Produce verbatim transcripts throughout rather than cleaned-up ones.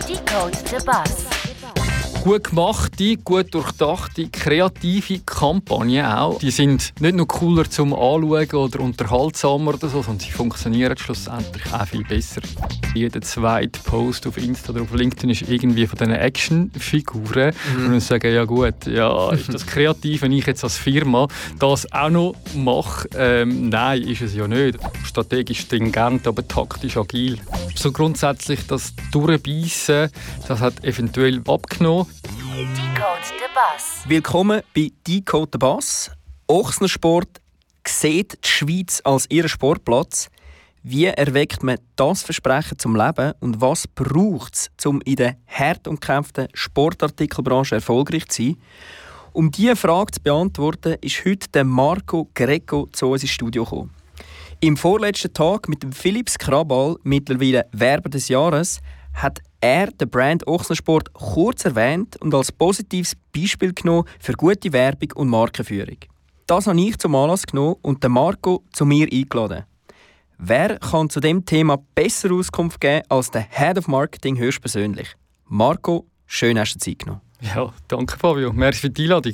Decode the Bus. Gut gemachte, gut durchdachte, kreative Kampagnen auch. Die sind nicht nur cooler zum Anschauen oder unterhaltsamer oder so, sondern sie funktionieren schlussendlich auch viel besser. Jeder zweite Post auf Insta oder auf LinkedIn ist irgendwie von diesen Actionfiguren. Mhm. Und dann sagen, ja gut, ja, ist das kreativ, wenn ich jetzt als Firma das auch noch mache? Ähm, nein, ist es ja nicht. Strategisch stringent, aber taktisch agil. So grundsätzlich das Durchbeissen, das hat eventuell abgenommen. Decode the Bus. Willkommen bei Decode the Bus. Ochsnersport sieht die Schweiz als ihren Sportplatz. Wie erweckt man das Versprechen zum Leben und was braucht es, um in der hart umkämpften Sportartikelbranche erfolgreich zu sein? Um diese Frage zu beantworten, ist heute der Marco Greco zu uns ins Studio gekommen. Im vorletzten Tag mit dem Philips Krabal, mittlerweile Werber des Jahres, hat er den Brand Ochsnersport kurz erwähnt und als positives Beispiel genommen für gute Werbung und Markenführung. Das habe ich zum Anlass genommen und den Marco zu mir eingeladen. Wer kann zu dem Thema besser Auskunft geben als der Head of Marketing höchstpersönlich? Marco, schön hast du Zeit genommen. Ja, danke Fabio, merci für die Einladung.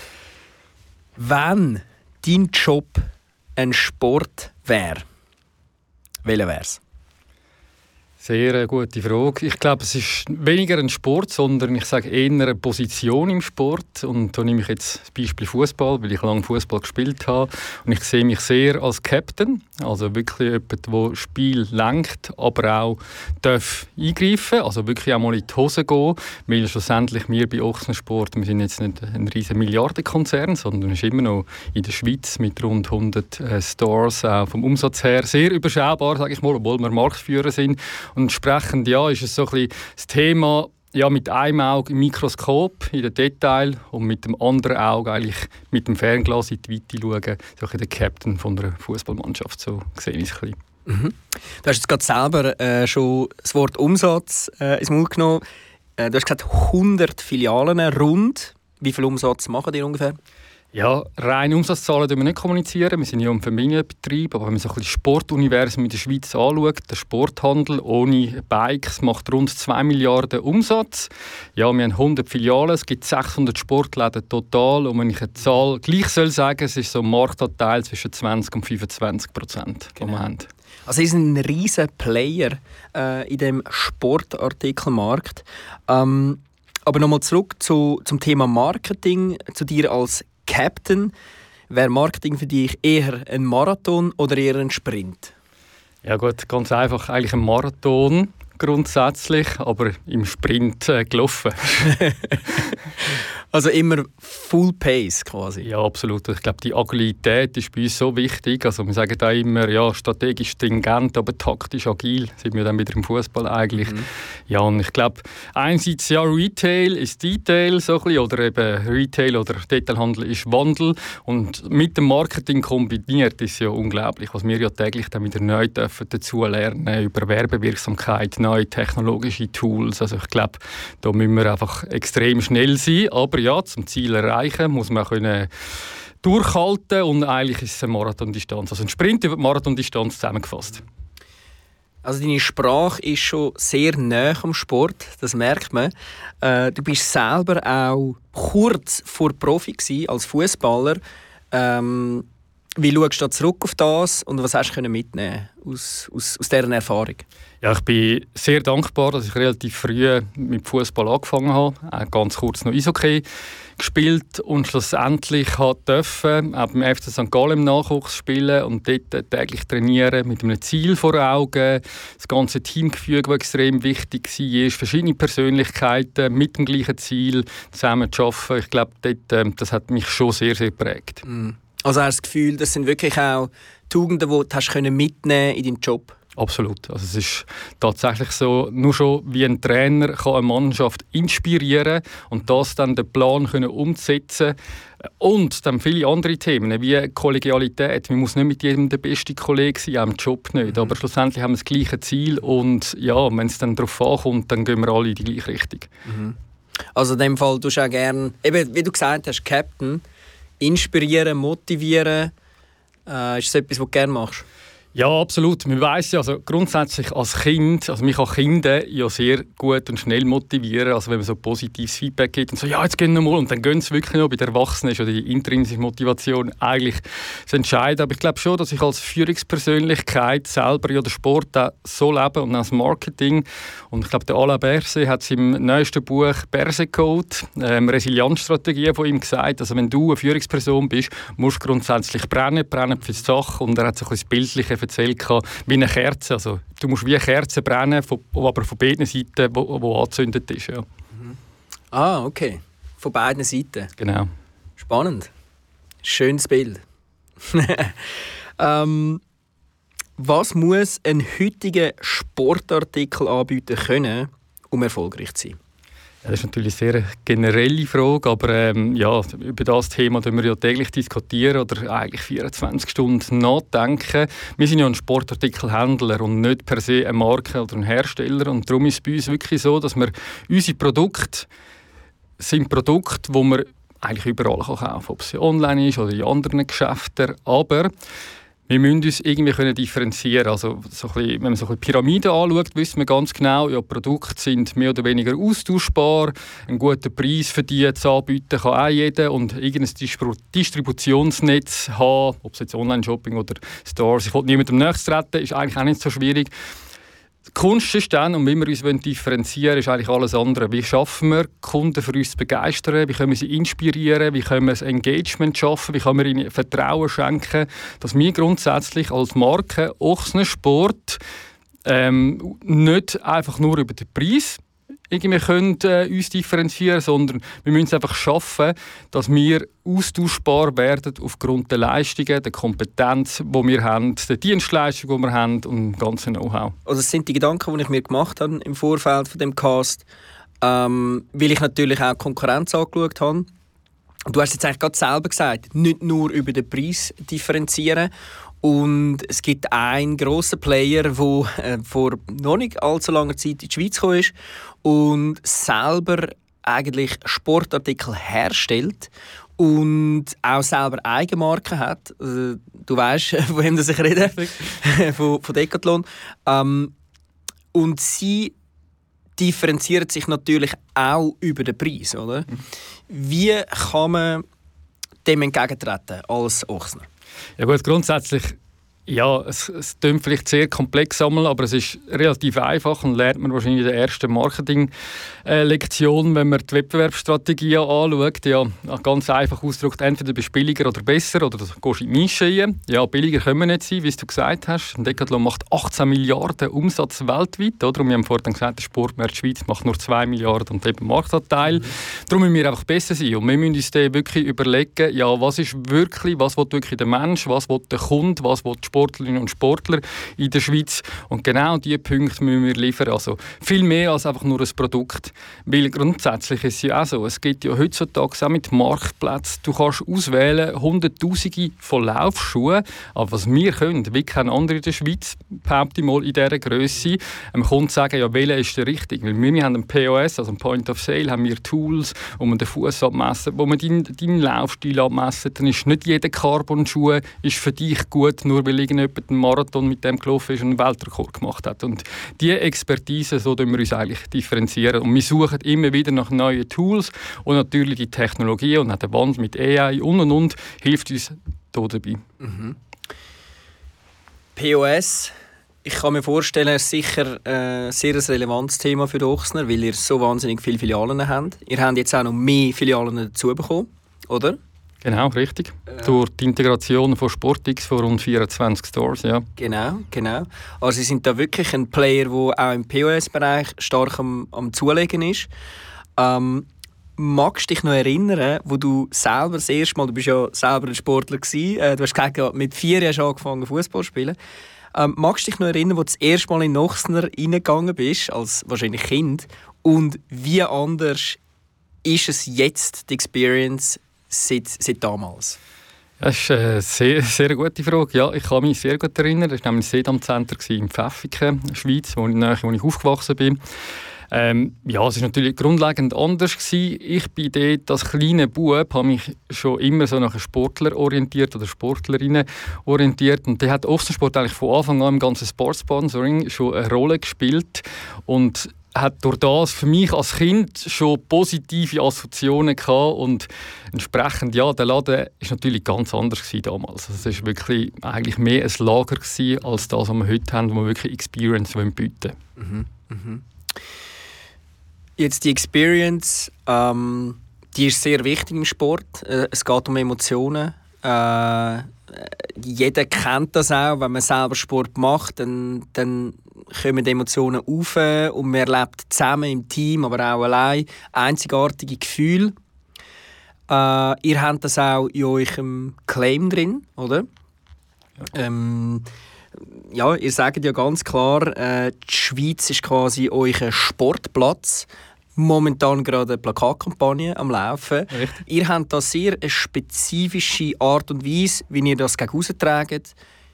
Wenn dein Job ein Sport wäre, welcher wäre es? Sehr gute Frage. Ich glaube, es ist weniger ein Sport, sondern ich sage eher eine Position im Sport. Und da nehme ich jetzt das Beispiel Fußball, weil ich lange Fußball gespielt habe. Und ich sehe mich sehr als Captain, also wirklich jemand, der das Spiel lenkt, aber auch darf eingreifen, also wirklich auch mal in die Hose gehen. Weil schlussendlich wir bei Ochsnersport, wir sind jetzt nicht ein riesen Milliardenkonzern, sondern es ist immer noch in der Schweiz mit rund hundert äh, Stores, auch vom Umsatz her sehr überschaubar, sage ich mal, obwohl wir Marktführer sind. Und entsprechend ja, ist es so ein bisschen das Thema, ja, mit einem Auge im Mikroskop in den Detail und mit dem anderen Auge eigentlich mit dem Fernglas in die Weite schauen. So ein bisschen der Captain von einer Fußballmannschaft, so sehe ich es ein bisschen. Mhm. Du hast jetzt gerade selber äh, schon das Wort Umsatz äh, ins Mund genommen. Äh, du hast gesagt, hundert Filialen rund. Wie viel Umsatz machen die ungefähr? Ja, reine Umsatzzahlen können wir nicht kommunizieren. Wir sind ja ein Familienbetrieb, aber wenn man so ein bisschen das Sportuniversum in der Schweiz anschaut, der Sporthandel ohne Bikes macht rund zwei Milliarden Umsatz. Ja, wir haben hundert Filialen, es gibt sechshundert Sportläden total. Und wenn ich eine Zahl gleich soll sagen, es ist so ein Marktanteil zwischen zwanzig und fünfundzwanzig Prozent, den wir haben. Also ihr seid ein riesen Player äh, in dem Sportartikelmarkt. Ähm, aber nochmal zurück zu, zum Thema Marketing, zu dir als Captain. Wäre Marketing für dich eher ein Marathon oder eher ein Sprint? Ja gut, ganz einfach, eigentlich ein Marathon grundsätzlich, aber im Sprint äh, gelaufen. Also immer Full Pace quasi? Ja, absolut. Ich glaube, die Agilität ist bei uns so wichtig. Also wir sagen da immer, ja, strategisch stringent, aber taktisch agil. Sind wir dann wieder im Fußball eigentlich. Mhm. Ja, und ich glaube, einerseits ja, Retail ist Detail, so ein bisschen, oder eben Retail oder Detailhandel ist Wandel. Und mit dem Marketing kombiniert ist ja unglaublich, was wir ja täglich dann wieder neu dürfen dazu lernen über Werbewirksamkeit, neue technologische Tools. Also ich glaube, da müssen wir einfach extrem schnell sein. Aber ja, zum Ziel erreichen muss man können durchhalten und eigentlich ist es eine Marathondistanz. Also ein Sprint über die Marathondistanz zusammengefasst. Also deine Sprache ist schon sehr nah am Sport, das merkt man. Äh, du bist selber auch kurz vor Profi gewesen, als Fußballer. Ähm, wie schaust du da zurück auf das und was hast du mitnehmen aus, aus, aus dieser Erfahrung? Ja, ich bin sehr dankbar, dass ich relativ früh mit Fußball angefangen habe. Auch ganz kurz noch Eishockey gespielt und schlussendlich durfte auch beim F C Sankt Gallen im Nachwuchs spielen und dort täglich trainieren mit einem Ziel vor Augen. Das ganze Teamgefüge, das extrem wichtig war, verschiedene Persönlichkeiten mit dem gleichen Ziel zusammen zu arbeiten. Ich glaube, dort, das hat mich schon sehr, sehr geprägt. Also hast du das Gefühl, das sind wirklich auch Tugenden, die du hast mitnehmen in deinem Job? Absolut. Also es ist tatsächlich so, nur schon wie ein Trainer kann eine Mannschaft inspirieren und das dann den Plan können umsetzen und dann viele andere Themen wie Kollegialität. Man muss nicht mit jedem der beste Kollege sein, auch im Job nicht. Mhm. Aber schlussendlich haben wir das gleiche Ziel und ja, wenn es dann darauf ankommt, dann gehen wir alle in die gleiche Richtung. Mhm. Also in dem Fall tust du auch gerne, eben, wie du gesagt hast, Captain, inspirieren, motivieren. Äh, ist das etwas, was du gerne machst? Ja, absolut. Man weiss ja, also grundsätzlich als Kind, also man kann Kinder ja sehr gut und schnell motivieren, also wenn man so positives Feedback gibt und so, ja, jetzt gehen wir mal, und dann gehen sie wirklich noch. Bei den Erwachsenen ist ja die intrinsische Motivation eigentlich das Entscheidende. Aber ich glaube schon, dass ich als Führungspersönlichkeit selber ja den Sport auch so lebe und auch das Marketing. Und ich glaube, der Alain Berset hat es im neuesten Buch «Berset Code», ähm, Resilienzstrategien von ihm gesagt. Also wenn du eine Führungsperson bist, musst du grundsätzlich brennen, brennen für die Sache. Und er hat so ein bisschen Bildliche erzählt, wie eine Kerze. Also, du musst wie eine Kerze brennen, aber von beiden Seiten, wo, wo angezündet ist. Ja. Mhm. Ah, okay. Von beiden Seiten. Genau. Spannend. Schönes Bild. ähm, was muss ein heutiger Sportartikel anbieten können, um erfolgreich zu sein? Ja, das ist natürlich eine sehr generelle Frage, aber ähm, ja, über das Thema diskutieren wir ja täglich diskutieren oder eigentlich vierundzwanzig Stunden nachdenken. Wir sind ja ein Sportartikelhändler und nicht per se eine Marke oder ein Hersteller, und darum ist es bei uns wirklich so, dass wir unsere Produkte sind Produkte, die man eigentlich überall kaufen kann, ob es online ist oder in anderen Geschäften, aber wir müssen uns irgendwie können differenzieren. Also, so ein bisschen, wenn man so eine Pyramide anschaut, wissen wir ganz genau, ja, Produkte sind mehr oder weniger austauschbar. Einen guten Preis für die zu anbieten kann auch jeder. Und irgendein Distributionsnetz haben, ob es jetzt Online-Shopping oder Stores, ich wollte niemandem nächstes treten, ist eigentlich auch nicht so schwierig. Die Kunst ist dann, und wie wir uns differenzieren wollen, ist eigentlich alles andere. Wie schaffen wir, Kunden für uns zu begeistern? Wie können wir sie inspirieren? Wie können wir das Engagement schaffen? Wie können wir ihnen Vertrauen schenken? Dass wir grundsätzlich als Marke Ochsner Sport ähm, nicht einfach nur über den Preis irgendwie können, äh, uns differenzieren, sondern wir müssen es einfach schaffen, dass wir austauschbar werden aufgrund der Leistungen, der Kompetenz, die wir haben, der Dienstleistung, die wir haben und dem ganzen Know-how. Also das sind die Gedanken, die ich mir gemacht habe im Vorfeld von dem Cast, ähm, weil ich natürlich auch Konkurrenz angeschaut habe. Du hast jetzt eigentlich gerade selber gesagt, nicht nur über den Preis differenzieren. Und es gibt einen grossen Player, der äh, vor noch nicht allzu langer Zeit in die Schweiz gekommen ist und selber eigentlich Sportartikel herstellt und auch selber Eigenmarken hat. Also, du weißt, von wem ich rede, von, von Decathlon. Ähm, und sie differenziert sich natürlich auch über den Preis, oder? Wie kann man dem entgegentreten als Ochsner? Ja gut, grundsätzlich, ja, es, es klingt vielleicht sehr komplex, aber es ist relativ einfach und lernt man wahrscheinlich in der ersten Marketing-Lektion, wenn man die Wettbewerbsstrategie anschaut. Ja, ganz einfach ausgedrückt, entweder bist du billiger oder besser oder du gehst in die Nische rein. Ja, billiger können wir nicht sein, wie du gesagt hast. Decathlon macht achtzehn Milliarden Umsatz weltweit, oder? Und wir haben vorhin gesagt, der Sportmarkt Schweiz macht nur zwei Milliarden und eben Marktanteil. Mhm. Darum müssen wir einfach besser sein und wir müssen uns dann wirklich überlegen, ja, was ist wirklich, was will wirklich der Mensch, was will der Kunde, was will die Sportlerinnen und Sportler in der Schweiz. Und genau diese Punkte müssen wir liefern. Also viel mehr als einfach nur ein Produkt. Weil grundsätzlich ist es ja auch so, es gibt ja heutzutage auch mit Marktplätzen, du kannst auswählen Hunderttausende von Laufschuhen, aber was wir können, wie kein anderer in der Schweiz, behaupte ich mal in dieser Grösse, man kann sagen, ja, welcher ist der richtig? Weil wir, wir haben ein P O S, also ein Point of Sale, haben wir Tools, wo man den Fuß abmessen, wo man deinen, deinen Laufstil abmessen, dann ist nicht jeder Carbon-Schuh ist für dich gut, nur weil irgendjemand einen Marathon mit dem gelaufen ist und einen Weltrekord gemacht hat. Und diese Expertise, so tun wir uns eigentlich differenzieren. Und wir suchen immer wieder nach neuen Tools und natürlich die Technologie und auch der Band mit A I und und und hilft uns hier dabei. Mhm. P O S, ich kann mir vorstellen, ist sicher ein sehr relevantes Thema für die Ochsner, weil ihr so wahnsinnig viele Filialen habt. Ihr habt jetzt auch noch mehr Filialen dazu bekommen, oder? Genau, richtig. Äh. Durch die Integration von SportX von rund vierundzwanzig Stores, ja. Genau, genau. Also Sie sind da wirklich ein Player, der auch im P O S-Bereich stark am, am Zulegen ist. Ähm, magst du dich noch erinnern, wo du selber das erste Mal, du bist ja selber ein Sportler gewesen, äh, du hast gesagt, mit vier hast du angefangen Fußball zu spielen. Ähm, magst du dich noch erinnern, wo du das erste Mal in Ochsner reingegangen bist, als wahrscheinlich Kind, und wie anders ist es jetzt, die Experience, Seit, seit damals? Das ist eine sehr, sehr gute Frage. Ja, ich kann mich sehr gut erinnern. Das war nämlich das Sedam Center in Pfäffiken, Schweiz, wo ich, wo ich aufgewachsen bin. Ähm, ja, es war natürlich grundlegend anders gewesen. Ich bin dort als kleiner Bub, habe mich schon immer so nach einem Sportler orientiert oder Sportlerinnen orientiert. Und der hat Ochsensport eigentlich von Anfang an im ganzen Sportsponsoring schon eine Rolle gespielt und hat durch das für mich als Kind schon positive Assoziationen gehabt und entsprechend, ja, der Laden ist natürlich ganz anders gewesen damals. Also es war wirklich eigentlich mehr ein Lager gewesen, als das, was wir heute haben, wo wir wirklich Experience bieten wollen. Mhm. Mhm. Jetzt die Experience, ähm, die ist sehr wichtig im Sport. Äh, es geht um Emotionen. Äh, jeder kennt das auch, wenn man selber Sport macht, dann, dann kommen die Emotionen auf und man erlebt zusammen im Team, aber auch allein einzigartige Gefühle. Äh, ihr habt das auch in eurem Claim drin, oder? Ja, ähm, ja ihr sagt ja ganz klar, äh, die Schweiz ist quasi euer Sportplatz. Momentan gerade eine Plakatkampagne am Laufen. Richtig. Ihr habt da sehr eine spezifische Art und Weise, wie ihr das gegen tragt.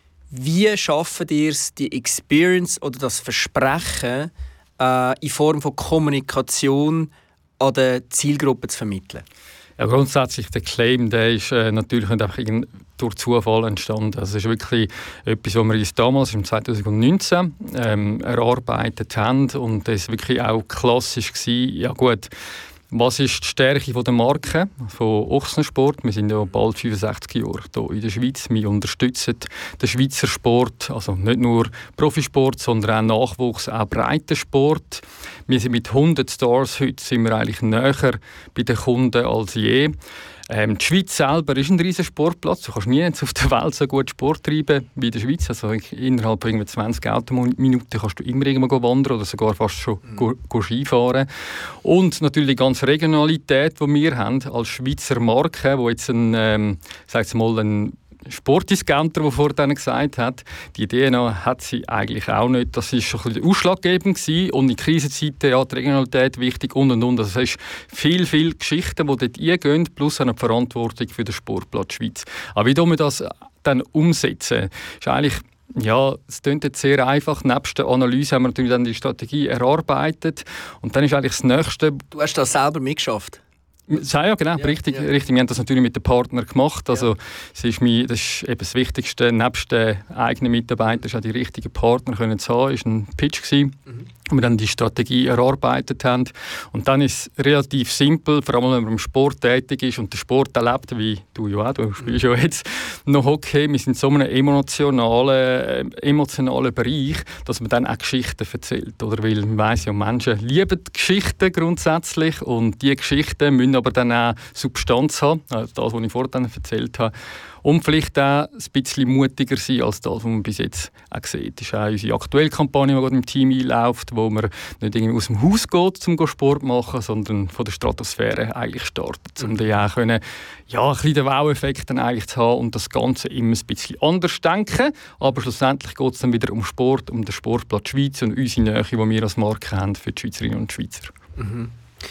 Wie schafft ihr es, die Experience oder das Versprechen äh, in Form von Kommunikation an der Zielgruppe zu vermitteln? Ja, grundsätzlich der Claim, der ist äh, natürlich nicht einfach durch Zufall entstanden. Also es ist wirklich etwas, was wir uns damals im zwanzig neunzehn ähm, erarbeitet haben und das wirklich auch klassisch gewesen. Ja gut, was ist die Stärke der Marke von Ochsensport? Wir sind ja bald fünfundsechzig Jahre hier in der Schweiz. Wir unterstützen den Schweizer Sport, also nicht nur Profisport, sondern auch Nachwuchs, auch Breitensport. Wir sind mit hundert Stars heute sind wir eigentlich näher bei den Kunden als je. Ähm, die Schweiz selber ist ein riesiger Sportplatz. Du kannst nie auf der Welt so gut Sport treiben wie in der Schweiz. Also innerhalb von zwanzig Autominuten kannst du immer irgendwo wandern oder sogar fast schon mhm. go, go Skifahren. Und natürlich die ganze Regionalität, die wir haben als Schweizer Marke, wo jetzt ein, ähm, sag's mal, ein Sportdiscounter, der vorhin gesagt hat, die Idee hat sie eigentlich auch nicht. Das war schon ein bisschen ausschlaggebend gewesen. Und in Krisenzeiten ja die Regionalität wichtig und und und. Also es ist viel, viel Geschichten, die dort eingehen, plus eine Verantwortung für den Sportplatz Schweiz. Aber wie wir das dann umsetzen, ist eigentlich ja, es klingt jetzt sehr einfach. Nebst der Analyse haben wir natürlich dann die Strategie erarbeitet. Und dann ist eigentlich das Nächste. Du hast das selber mitgeschafft? Ja, genau, ja, richtig, ja. richtig. Wir haben das natürlich mit den Partnern gemacht. Also, ja. es ist mein, das ist eben das Wichtigste. Nebst den eigenen Mitarbeitern auch die richtigen Partner können zu haben. Das war ein Pitch gewesen, mhm. wo wir dann die Strategie erarbeitet haben. Und dann ist es relativ simpel, vor allem wenn man im Sport tätig ist und den Sport erlebt, wie du ja auch, du spielst ja jetzt noch Hockey. Wir sind in so einem emotionalen, emotionalen Bereich, dass man dann auch Geschichten erzählt. Oder? Weil man weiss ja, Menschen lieben Geschichten grundsätzlich und diese Geschichten müssen aber dann auch Substanz haben, also das, was ich vorhin erzählt habe. Und vielleicht auch ein bisschen mutiger sein als das, was man bis jetzt auch sieht. Das ist auch unsere aktuelle Kampagne, die gerade im Team einläuft, wo man nicht irgendwie aus dem Haus geht, um Sport zu machen, sondern von der Stratosphäre eigentlich startet, um dann auch können, ja, ein bisschen den Wow-Effekt dann eigentlich zu haben und das Ganze immer ein bisschen anders denken. Aber schlussendlich geht es dann wieder um Sport, um den Sportplatz Schweiz und unsere Nähe, die wir als Marke haben für die Schweizerinnen und Schweizer. Mhm.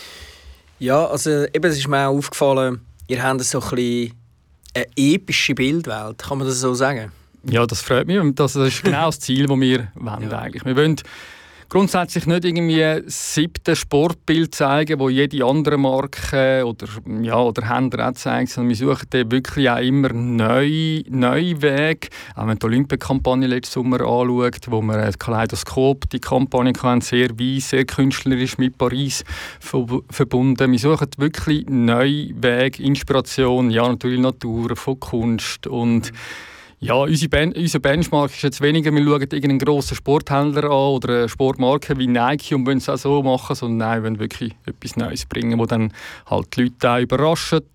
Ja, also eben, es ist mir auch aufgefallen, ihr habt so ein bisschen eine epische Bildwelt, kann man das so sagen? Ja, das freut mich. Das ist genau das Ziel, das wir wollen. Ja. Eigentlich. Wir wollen grundsätzlich nicht irgendwie ein siebtes Sportbild zeigen, das jede andere Marke oder, ja, oder Händler auch zeigt, sondern wir suchen dann wirklich auch immer neue, neue Wege. Auch wenn man die Olympiakampagne letzten Sommer anschaut, wo wir ein Kaleidoskop, die Kampagne hatten, sehr weiss, sehr künstlerisch mit Paris verbunden. Wir suchen wirklich neue Wege, Inspiration, ja natürlich Natur, von Kunst und mhm. Ja, unsere ben- unser Benchmark ist jetzt weniger, wir schauen irgendeinen grossen Sporthändler an oder eine Sportmarke wie Nike und wollen es auch so machen, sondern nein, wir wollen wirklich etwas Neues bringen, das dann halt die Leute auch überrascht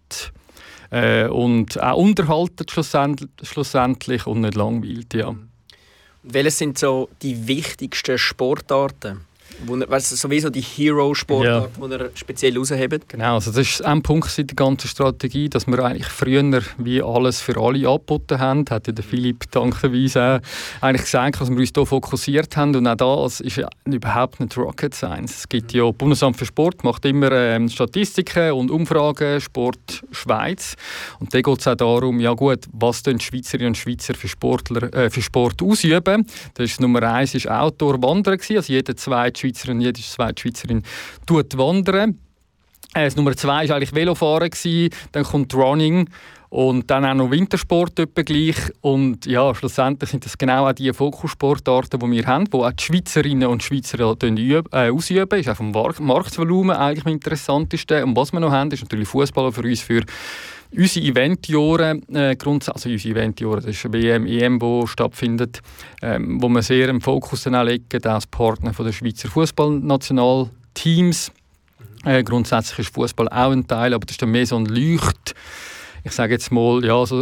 äh, und auch unterhalten schlussendlich, schlussendlich und nicht langweilt. Ja. Welche sind so die wichtigsten Sportarten? Wo, weißt du, sowieso die Hero-Sportart, ja. die ihr speziell raushebt? Genau, also das ist ein Punkt der ganzen Strategie, dass wir eigentlich früher wie alles für alle angeboten haben. Hat ja der Philipp dankenweise auch eigentlich gesagt, dass wir uns hier fokussiert haben. Und auch das ist ja überhaupt nicht Rocket Science. Es gibt ja, das Bundesamt für Sport macht immer ähm, Statistiken und Umfragen, Sport Schweiz. Und da geht es auch darum, ja gut, was die Schweizerinnen und Schweizer für, Sportler, äh, für Sport ausüben. Das ist Nummer eins ist Outdoor-Wandern gewesen. Also jeder zweite Schweizer und jede zweite Schweizerin tut wandern. Äh, das Nummer zwei war eigentlich Velofahren gewesen, dann kommt Running und dann auch noch Wintersport etwa gleich. Und ja, schlussendlich sind das genau auch die Fokussportarten, die wir haben, die auch die Schweizerinnen und Schweizer üben, äh, ausüben. Das ist auch vom Marktvolumen eigentlich am interessantesten. Und was wir noch haben, ist natürlich Fußball für uns für unsere Eventjahre, äh, also unsere Eventjahre, das ist eine W M, E M, die stattfindet, ähm, wo wir sehr im Fokus dann auch legen, als Partner von der Schweizer Fußballnationalteams. Äh, grundsätzlich ist Fußball auch ein Teil, aber das ist dann mehr so ein Leucht, ich sage jetzt mal, ja, so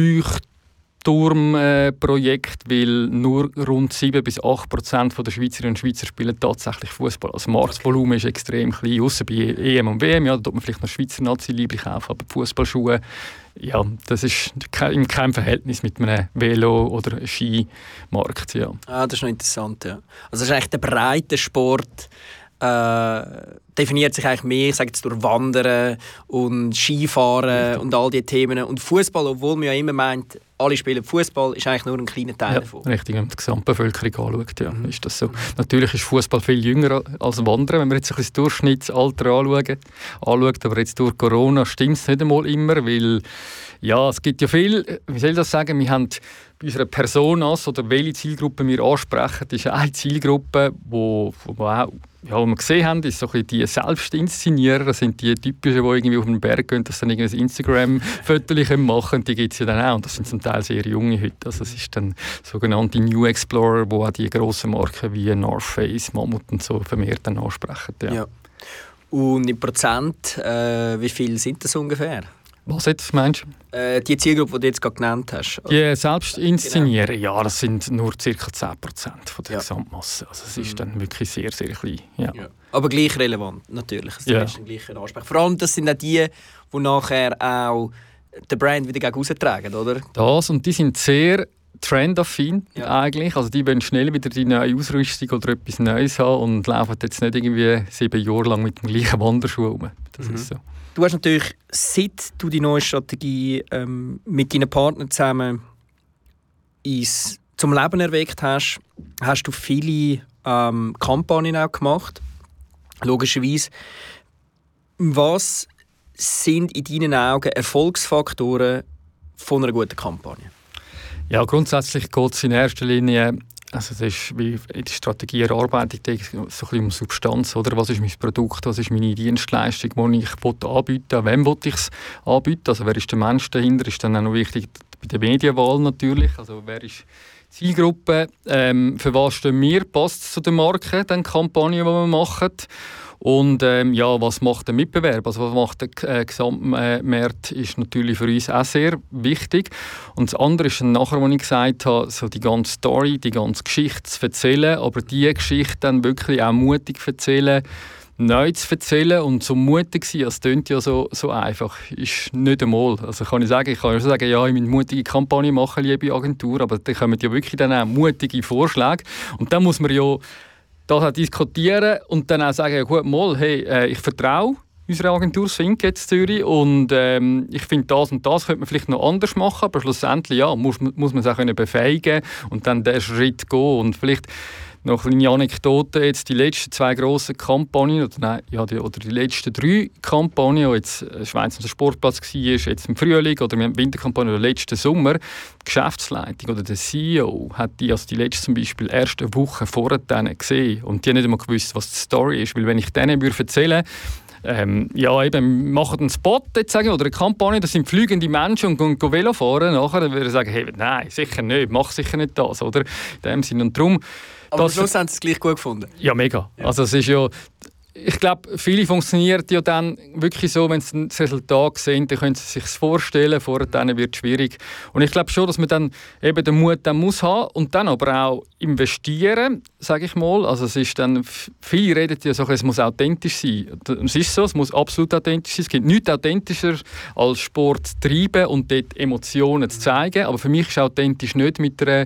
Leuchtturmprojekt, äh, weil nur rund sieben bis acht Prozent der Schweizerinnen und Schweizer spielen tatsächlich Fußball. Also das Marktvolumen ist extrem klein, außer bei E M und W M, ja, da tut man vielleicht noch Schweizer Nazi-Liebling kaufen, aber die Fußballschuhe, ja, das ist in keinem Verhältnis mit einem Velo- oder Skimarkt. Ja. Ah, das ist noch interessant, ja. Also das ist eigentlich der breite Sport, Äh, definiert sich eigentlich mehr, ich sage jetzt, durch Wandern und Skifahren und all diese Themen. Und Fußball, obwohl man ja immer meint, alle spielen Fußball, ist eigentlich nur ein kleiner Teil ja, davon. Richtig, wenn man die Gesamtbevölkerung anschaut, ja, mhm. ist das so. Natürlich ist Fußball viel jünger als Wandern, wenn wir jetzt ein bisschen das Durchschnittsalter anschauen. anschaut. Aber jetzt durch Corona stimmt es nicht einmal immer, weil ja, es gibt ja viel, wie soll ich das sagen, wir haben bei unserer Personas oder welche Zielgruppe wir ansprechen, das ist eine Zielgruppe, wo, wo auch ja, was wir gesehen haben, ist so ein bisschen die Selbstinszenierer, das sind die typischen, die irgendwie auf den Berg gehen, dass dann irgendein Instagram-Foto machen können, die gibt es ja dann auch. Und das sind zum Teil sehr junge heute. Also es ist dann sogenannte New Explorer, die auch die grossen Marken wie North Face, Mammut und so vermehrt dann ansprechen. Ja. Ja. Und in Prozent, äh, wie viel sind das ungefähr? Was jetzt meinst du? Äh, die Zielgruppe, die du jetzt gerade genannt hast. Die Selbstinszenieren, genau. Ja, das sind nur ca. zehn Prozent von der ja. Gesamtmasse. Also es ist dann wirklich sehr, sehr klein. Ja. Ja. Aber gleich relevant, natürlich. Das ja. ist ein gleicher Ansprech. Vor allem, das sind auch die, die nachher auch den Brand wieder gegen raustragen, oder? Das, und die sind sehr trendaffin ja. eigentlich. Also die wollen schnell wieder die neue Ausrüstung oder etwas Neues haben und laufen jetzt nicht irgendwie sieben Jahre lang mit dem gleichen Wanderschuh rum. Das mhm. ist so. Du hast natürlich, seit du die neue Strategie ähm, mit deinen Partnern zusammen ins, zum Leben erweckt hast, hast du viele ähm, Kampagnen auch gemacht. Logischerweise. Was sind in deinen Augen Erfolgsfaktoren von einer guten Kampagne? Ja, grundsätzlich geht es in erster Linie, also das ist wie in der Strategieerarbeitung so ein bisschen um Substanz, oder? Was ist mein Produkt, was ist meine Dienstleistung, die ich anbieten will, wem will ich es anbieten, also wer ist der Mensch dahinter, ist dann auch noch wichtig bei der Medienwahl natürlich, also wer ist Zielgruppe, ähm, für was stehen wir, passt es zu der Marke, den Kampagnen, die wir machen. Und ähm, ja, was macht der Mitbewerb? Also was macht der äh, Gesamtmarkt, ist natürlich für uns auch sehr wichtig. Und das andere ist dann nachher, was ich gesagt habe, so die ganze Story, die ganze Geschichte zu erzählen, aber diese Geschichte dann wirklich auch mutig zu erzählen, neu zu erzählen und so mutig sein, das klingt ja so, so einfach, ist nicht einmal. Also kann ich sagen, ich kann ja sagen, ja, ich muss eine mutige Kampagne machen, liebe Agentur, aber da kommen ja wirklich dann auch mutige Vorschläge. Und dann muss man ja das auch diskutieren und dann auch sagen, ja gut, mal, hey, äh, ich vertraue unserer Agentur Swink jetzt Zürich und ähm, ich finde, das und das könnte man vielleicht noch anders machen, aber schlussendlich ja, muss, muss man es auch können befähigen und dann den Schritt gehen und vielleicht noch eine kleine Anekdote, jetzt die letzten zwei grossen Kampagnen, oder, nein, ja, die, oder die letzten drei Kampagnen, die jetzt Schweiz am Sportplatz war, jetzt im Frühling oder im Winterkampagne oder letzten Sommer, die Geschäftsleitung oder der C E O hat die, also die letzte zum Beispiel erst eine Woche vorher gesehen und die haben nicht einmal gewusst, was die Story ist, weil wenn ich denen würde erzählen Ähm, ja, eben, machen einen Spot jetzt sagen, oder eine Kampagne, das sind fliegende Menschen und gehen, gehen Velo fahren, nachher dann würde ich sagen, hey, nein, sicher nicht, mach sicher nicht das, oder? In dem Sinne. Und darum, aber am Schluss haben sie es gleich gut gefunden? Ja, mega. Ja. Also es ist ja, ich glaube, viele funktioniert ja dann wirklich so, wenn sie das Resultat sehen, dann können sie sich vorstellen, vorher dann wird es schwierig. Und ich glaube schon, dass man dann eben den Mut dann muss haben und dann aber auch investieren, sage ich mal. Also es ist dann, viele reden ja so, es muss authentisch sein. Es ist so, es muss absolut authentisch sein. Es gibt nichts authentischer als Sport zu treiben und dort Emotionen zu zeigen. Aber für mich ist authentisch nicht mit einer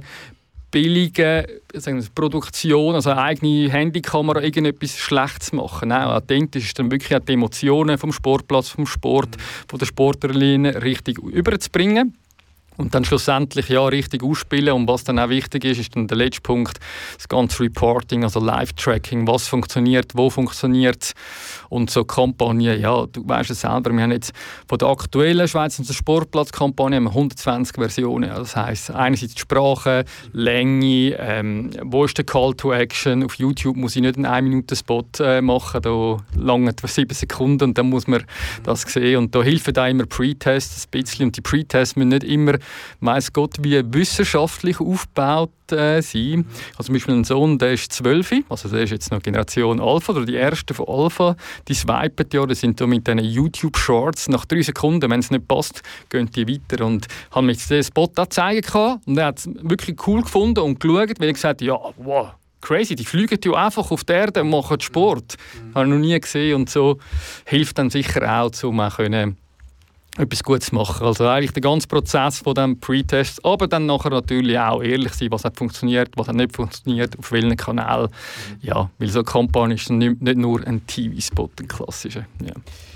billige sagen wir, Produktion, also eine eigene Handykamera, irgendetwas Schlechtes machen. Nein, authentisch ist dann wirklich auch die Emotionen vom Sportplatz, vom Sport, von der Sportlerlinie richtig überzubringen. Und dann schlussendlich ja richtig ausspielen. Und was dann auch wichtig ist, ist dann der letzte Punkt, das ganze Reporting, also Live-Tracking, was funktioniert, wo funktioniert es. Und so Kampagnen, ja, du weißt es selber, wir haben jetzt von der aktuellen Schweizer Sportplatz-Kampagne hundertzwanzig Versionen. Das heisst, einerseits die Sprache, Länge, ähm, wo ist der Call to Action. Auf YouTube muss ich nicht einen ein Minuten Spot äh, machen, da lange etwa sieben Sekunden und dann muss man das sehen. Und da helfen da immer Pre-Tests ein bisschen. Und die Pre-Tests müssen nicht immer, weiss Gott, wie wissenschaftlich aufgebaut äh, sein. Also zum Beispiel ein Sohn, der ist zwölf, also der ist jetzt noch Generation Alpha, oder die ersten von Alpha, die swipen ja, die sind da mit diesen YouTube-Shorts, nach drei Sekunden, wenn es nicht passt, gehen die weiter. Und haben mir jetzt den Spot auch zeigen können und er hat es wirklich cool gefunden und geschaut, weil er gesagt hat, ja, wow, crazy, die fliegen ja einfach auf die Erde und machen Sport. Mhm. Habe ich noch nie gesehen und so hilft dann sicher auch, um auch können, etwas Gutes zu machen. Also eigentlich der ganze Prozess von dem Pre-Test, aber dann nachher natürlich auch ehrlich sein, was hat funktioniert, was hat nicht funktioniert, auf welchen Kanal. Mhm. Ja, weil so eine Kampagne ist nicht, nicht nur ein T V-Spot, ein klassischer. Ja.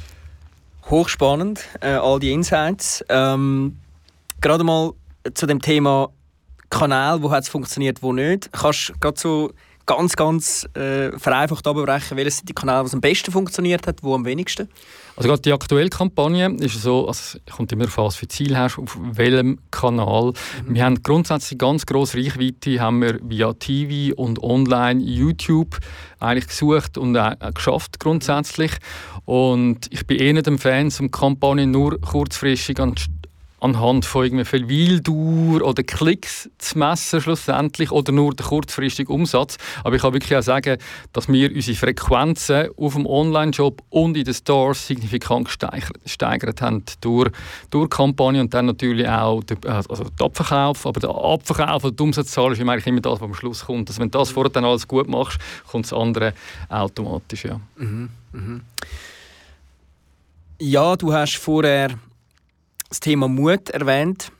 Hochspannend, äh, all die Insights. Ähm, gerade mal zu dem Thema Kanal, wo hat es funktioniert, wo nicht. Kannst du gerade so ganz, ganz äh, vereinfacht abbrechen, welche sind die Kanäle, die am besten funktioniert hat, wo am wenigsten? Also gerade die aktuelle Kampagne ist so, also es kommt immer darauf an, was für Ziel hast, auf welchem Kanal. Mhm. Wir haben grundsätzlich ganz grosse Reichweite, haben wir via T V und online YouTube eigentlich gesucht und auch geschafft grundsätzlich. Und ich bin eh nicht ein Fan, um Kampagnen nur kurzfristig an anhand von irgendwie viel Weildauer oder Klicks zu messen schlussendlich oder nur den kurzfristigen Umsatz. Aber ich kann wirklich auch sagen, dass wir unsere Frequenzen auf dem Online-Shop und in den Stores signifikant gesteigert haben durch, durch Kampagnen und dann natürlich auch der, also der Abverkauf. Aber der Abverkauf oder die Umsatzzahl ist eigentlich immer das, was am Schluss kommt. Also wenn du das vorher dann alles gut machst, kommt das andere automatisch. Ja, mhm, mhm. Ja, du hast vorher das Thema Mut erwähnt.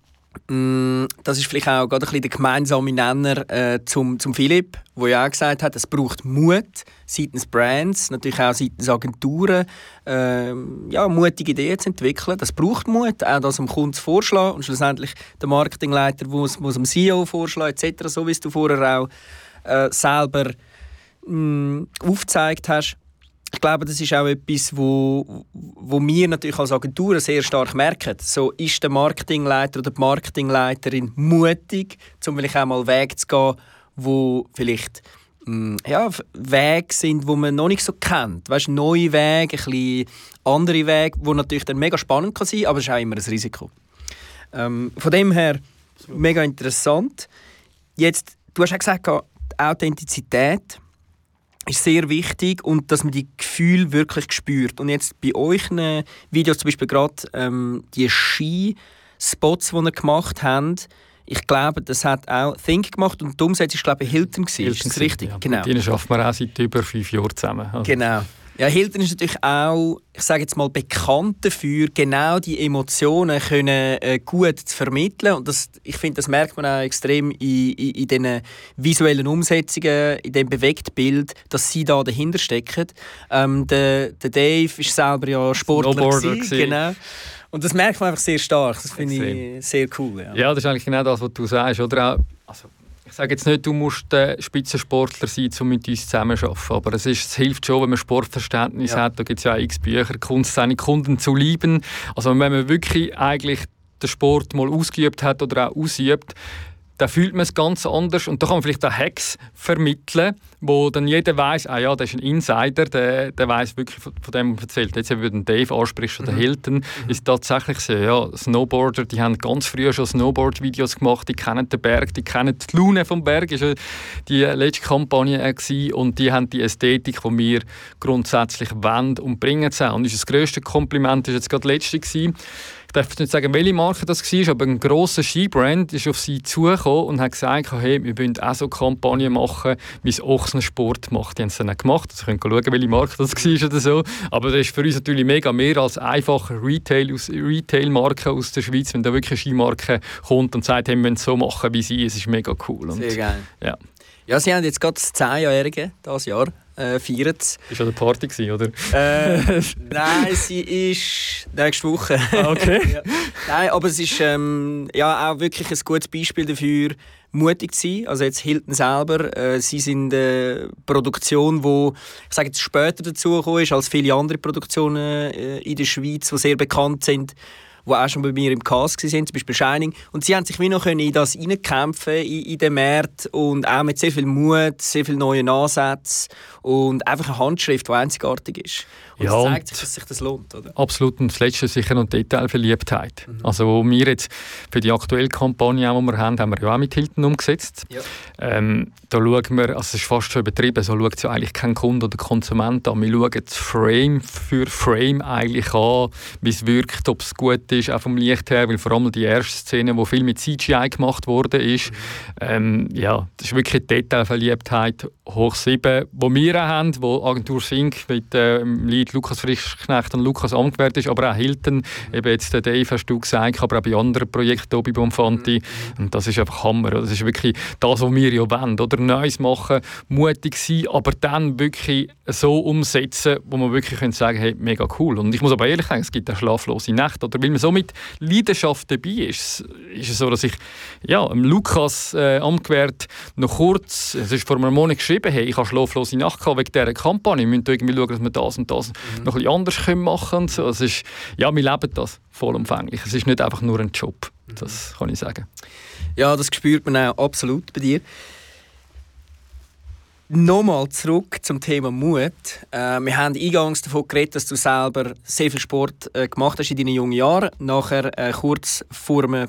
Das ist vielleicht auch gerade ein bisschen der gemeinsame Nenner äh, zum, zum Philipp, der ja auch gesagt hat, es braucht Mut seitens Brands, natürlich auch seitens Agenturen, äh, ja, mutige Ideen zu entwickeln. Das braucht Mut, auch das dem Kunden zu vorschlagen und schlussendlich der Marketingleiter muss, muss dem C E O vorschlagen et cetera, so wie es du vorher auch äh, selber mh, aufgezeigt hast. Ich glaube, das ist auch etwas, wo, wo wir natürlich als Agenturen sehr stark merken. So ist der Marketingleiter oder die Marketingleiterin mutig, um vielleicht auch mal Wege zu gehen, wo vielleicht mh, ja, Wege sind, die man noch nicht so kennt. Weißt, neue Wege, ein bisschen andere Wege, die natürlich dann mega spannend kann sein, aber es ist auch immer ein Risiko. Ähm, von dem her mega interessant. Jetzt, du hast auch gesagt, die Authentizität ist sehr wichtig und dass man die Gefühle wirklich spürt. Und jetzt bei euch Videos, zum Beispiel gerade ähm, die Ski-Spots, die ihr gemacht habt, ich glaube, das hat auch Think gemacht und die Umsetzung war, glaube ich, Hilton. Hilton ist das richtig? Ja. Genau. Die arbeiten wir auch seit über fünf Jahren zusammen. Also. Genau. Ja, Hilton ist natürlich auch, ich sage jetzt mal, bekannt dafür, genau die Emotionen können, äh, gut zu vermitteln. Und das, ich finde, das merkt man auch extrem in, in, in diesen visuellen Umsetzungen, in dem Bewegtbild, dass sie da dahinter stecken. Ähm, der, der Dave ist selber ja Sportler gewesen, genau. Und das merkt man einfach sehr stark. Das finde ich sehr cool. Ja. ja, das ist eigentlich genau das, was du sagst. Oder auch, also ich sage jetzt nicht, du musst äh, Spitzensportler sein, um mit uns zusammenzuarbeiten. Aber es, ist, es hilft schon, wenn man Sportverständnis ja. hat. Da gibt es ja auch x Bücher, Kunst, seine Kunden zu lieben. Also wenn man wirklich eigentlich den Sport mal ausgeübt hat oder auch ausübt, dann fühlt man es ganz anders. Und da kann man vielleicht auch Hacks vermitteln, wo dann jeder weiss, ah ja, das ist ein Insider, der, der weiss wirklich von, von dem, was er erzählt. Jetzt, wenn du den Dave ansprichst oder mhm. Hilton, mhm. ist tatsächlich so, ja, Snowboarder, die haben ganz früh schon Snowboard-Videos gemacht, die kennen den Berg, die kennen die Laune vom Berg, das war die letzte Kampagne gewesen, und die haben die Ästhetik, die wir grundsätzlich wollen und bringen. Und das grösste Kompliment war jetzt gerade das letzte gewesen. Ich darf nicht sagen, welche Marke das war, aber ein grosser Skibrand ist auf sie zugekommen und hat gesagt, hey, wir wollen auch so Kampagnen machen, wie es Ochsner Sport macht. Die haben es dann auch gemacht. Sie können schauen, welche Marke das war oder so. Aber das ist für uns natürlich mega mehr als einfach Retail aus, Retail-Marke aus der Schweiz. Wenn da wirklich eine Skimarke kommt und sagt, hey, wir wollen es so machen wie sie, es ist mega cool. Und, sehr geil. Ja. Ja, Sie haben jetzt gerade das zehnjährige dieses Jahr äh, feiert es. Ist ja eine Party gewesen, oder? Äh, nein, sie ist nächste Woche. Ah, okay. Ja. Nein, aber es ist ähm, ja, auch wirklich ein gutes Beispiel dafür, mutig zu sein. Also jetzt Hilton selber, äh, sie sind eine Produktion, die ich sage jetzt später dazugekommen ist als viele andere Produktionen äh, in der Schweiz, die sehr bekannt sind, die auch schon bei mir im Cast waren, zum Beispiel Shining. Und sie haben sich wie noch in das hineinkämpfen in, in den Markt und auch mit sehr viel Mut, sehr vielen neuen Ansätzen und einfach eine Handschrift, die einzigartig ist. Und ja, das zeigt sich, dass sich das lohnt, oder? Absolut. Und das Letzte ist sicher noch Detailverliebtheit. Mhm. Also wo wir jetzt für die aktuelle Kampagne, die wir haben, haben wir ja auch mit Hilton umgesetzt. Ja. Ähm, da schauen wir, also es ist fast schon übertrieben, so schaut es ja eigentlich kein Kunde oder Konsument an. Wir schauen das Frame für Frame eigentlich an, wie es wirkt, ob es gut ist, auch vom Licht her, weil vor allem die erste Szene, wo viel mit C G I gemacht wurde, ist, mhm. ähm, ja, das ist wirklich Detailverliebtheit hoch sieben, wo wir auch haben, wo Agentur Sync mit dem äh, Lied Lukas Frischknecht und Lukas Amgewert ist, aber auch Hilton, mhm. eben jetzt der Dave hast du gesagt, aber auch bei anderen Projekten, Obi Bonfanti, mhm. und das ist einfach Hammer, das ist wirklich das, was wir ja wollen, oder Neues machen, mutig sein, aber dann wirklich so umsetzen, wo man wirklich können sagen, hey, mega cool. Und ich muss aber ehrlich sagen, es gibt auch schlaflose Nächte, oder weil man so mit Leidenschaft dabei ist, ist es so, dass ich ja, Lukas äh, Amgewert noch kurz, es ist vor einem Monat geschrieben, hey, ich habe schlaflose Nacht gehabt wegen dieser Kampagne, wir müssen irgendwie schauen, dass wir das und das mhm. noch ein bisschen anders können machen können. So, es ist, ja, wir leben das vollumfänglich. Es ist nicht einfach nur ein Job, das kann ich sagen. Ja, das spürt man auch absolut bei dir. Nochmal zurück zum Thema Mut. Äh, wir haben eingangs davon geredet, dass du selber sehr viel Sport äh, gemacht hast in deinen jungen Jahren. Nachher äh, kurz vor einem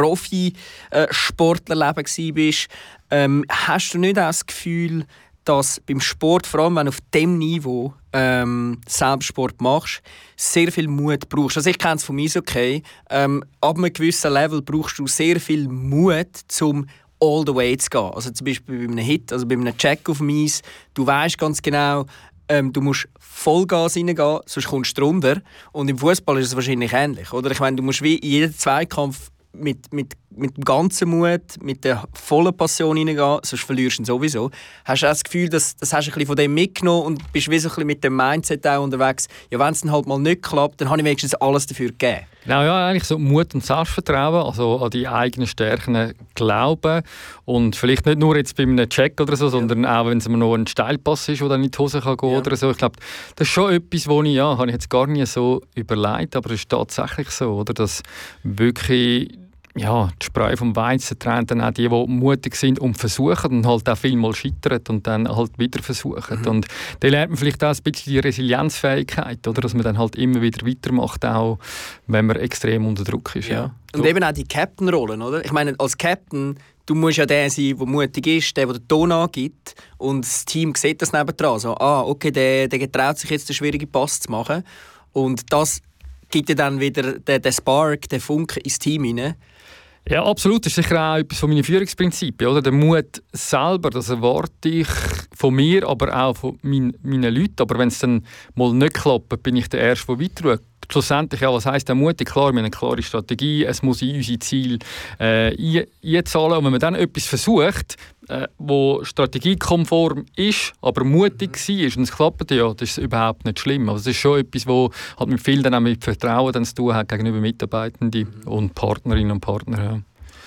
Profi-Sportlerleben äh, warst. Ähm, hast du nicht auch das Gefühl, dass beim Sport, vor allem wenn du auf diesem Niveau ähm, selbst Sport machst, sehr viel Mut brauchst? Also ich kenne es von mir okay. Ähm, ab einem gewissen Level brauchst du sehr viel Mut, um all the way zu gehen. Also zum Beispiel bei einem Hit, also bei einem Check auf dem Eis, du weißt ganz genau, ähm, du musst Vollgas reingehen, sonst kommst du drunter. Und im Fußball ist es wahrscheinlich ähnlich, oder? Ich meine, du musst wie in jeden Zweikampf mit, mit, mit dem ganzen Mut, mit der vollen Passion reingehen, sonst verlierst du ihn sowieso. Hast du auch das Gefühl, dass, das hast du ein bisschen von dem mitgenommen und bist wie so ein bisschen mit dem Mindset auch unterwegs, ja, wenn es dann halt mal nicht klappt, dann habe ich wenigstens alles dafür gegeben. Genau, ja, eigentlich so Mut und Selbstvertrauen, also an die eigenen Stärken glauben und vielleicht nicht nur jetzt bei einem Check oder so, ja. sondern auch, wenn es noch ein Steilpass ist, der dann in die Hose kann gehen ja. oder so. Ich glaube, das ist schon etwas, wo ich, ja, habe ich jetzt gar nicht so überlegt, aber es ist tatsächlich so, oder, dass wirklich ja, die Spreu vom Weizen trennt dann auch die, die mutig sind und versuchen und halt auch vielmal scheitern und dann halt wieder versuchen. Mhm. Und da lernt man vielleicht auch ein bisschen die Resilienzfähigkeit, oder? Dass man dann halt immer wieder weitermacht, auch wenn man extrem unter Druck ist. Ja. Ja. Und so. Eben auch die Captain-Rollen, oder? Ich meine, als Captain, du musst ja der sein, der mutig ist, der, der den Ton angibt und das Team sieht das nebendran. So, ah, okay, der, der getraut sich jetzt, einen schwierigen Pass zu machen. Und das gibt ja dann wieder den, den Spark, den Funken ins Team hinein. Ja, absolut. Das ist sicher auch etwas von meinen Führungsprinzipien. Oder? Der Mut selber, das erwarte ich von mir, aber auch von mein, meinen Leuten. Aber wenn es dann mal nicht klappt, bin ich der Erste, der weiter schaut. Schlussendlich, ja, was heisst der Mut? Klar, wir haben eine klare Strategie, es muss in unsere Ziele äh, einzahlen. Und wenn man dann etwas versucht, äh, wo strategiekonform ist, aber mutig mhm. war und es klappt, ja, das ist überhaupt nicht schlimm. Also das ist schon etwas, was halt mit viel dann auch mit Vertrauen dann zu tun hat gegenüber Mitarbeitenden mhm. und Partnerinnen und Partnern. Ja.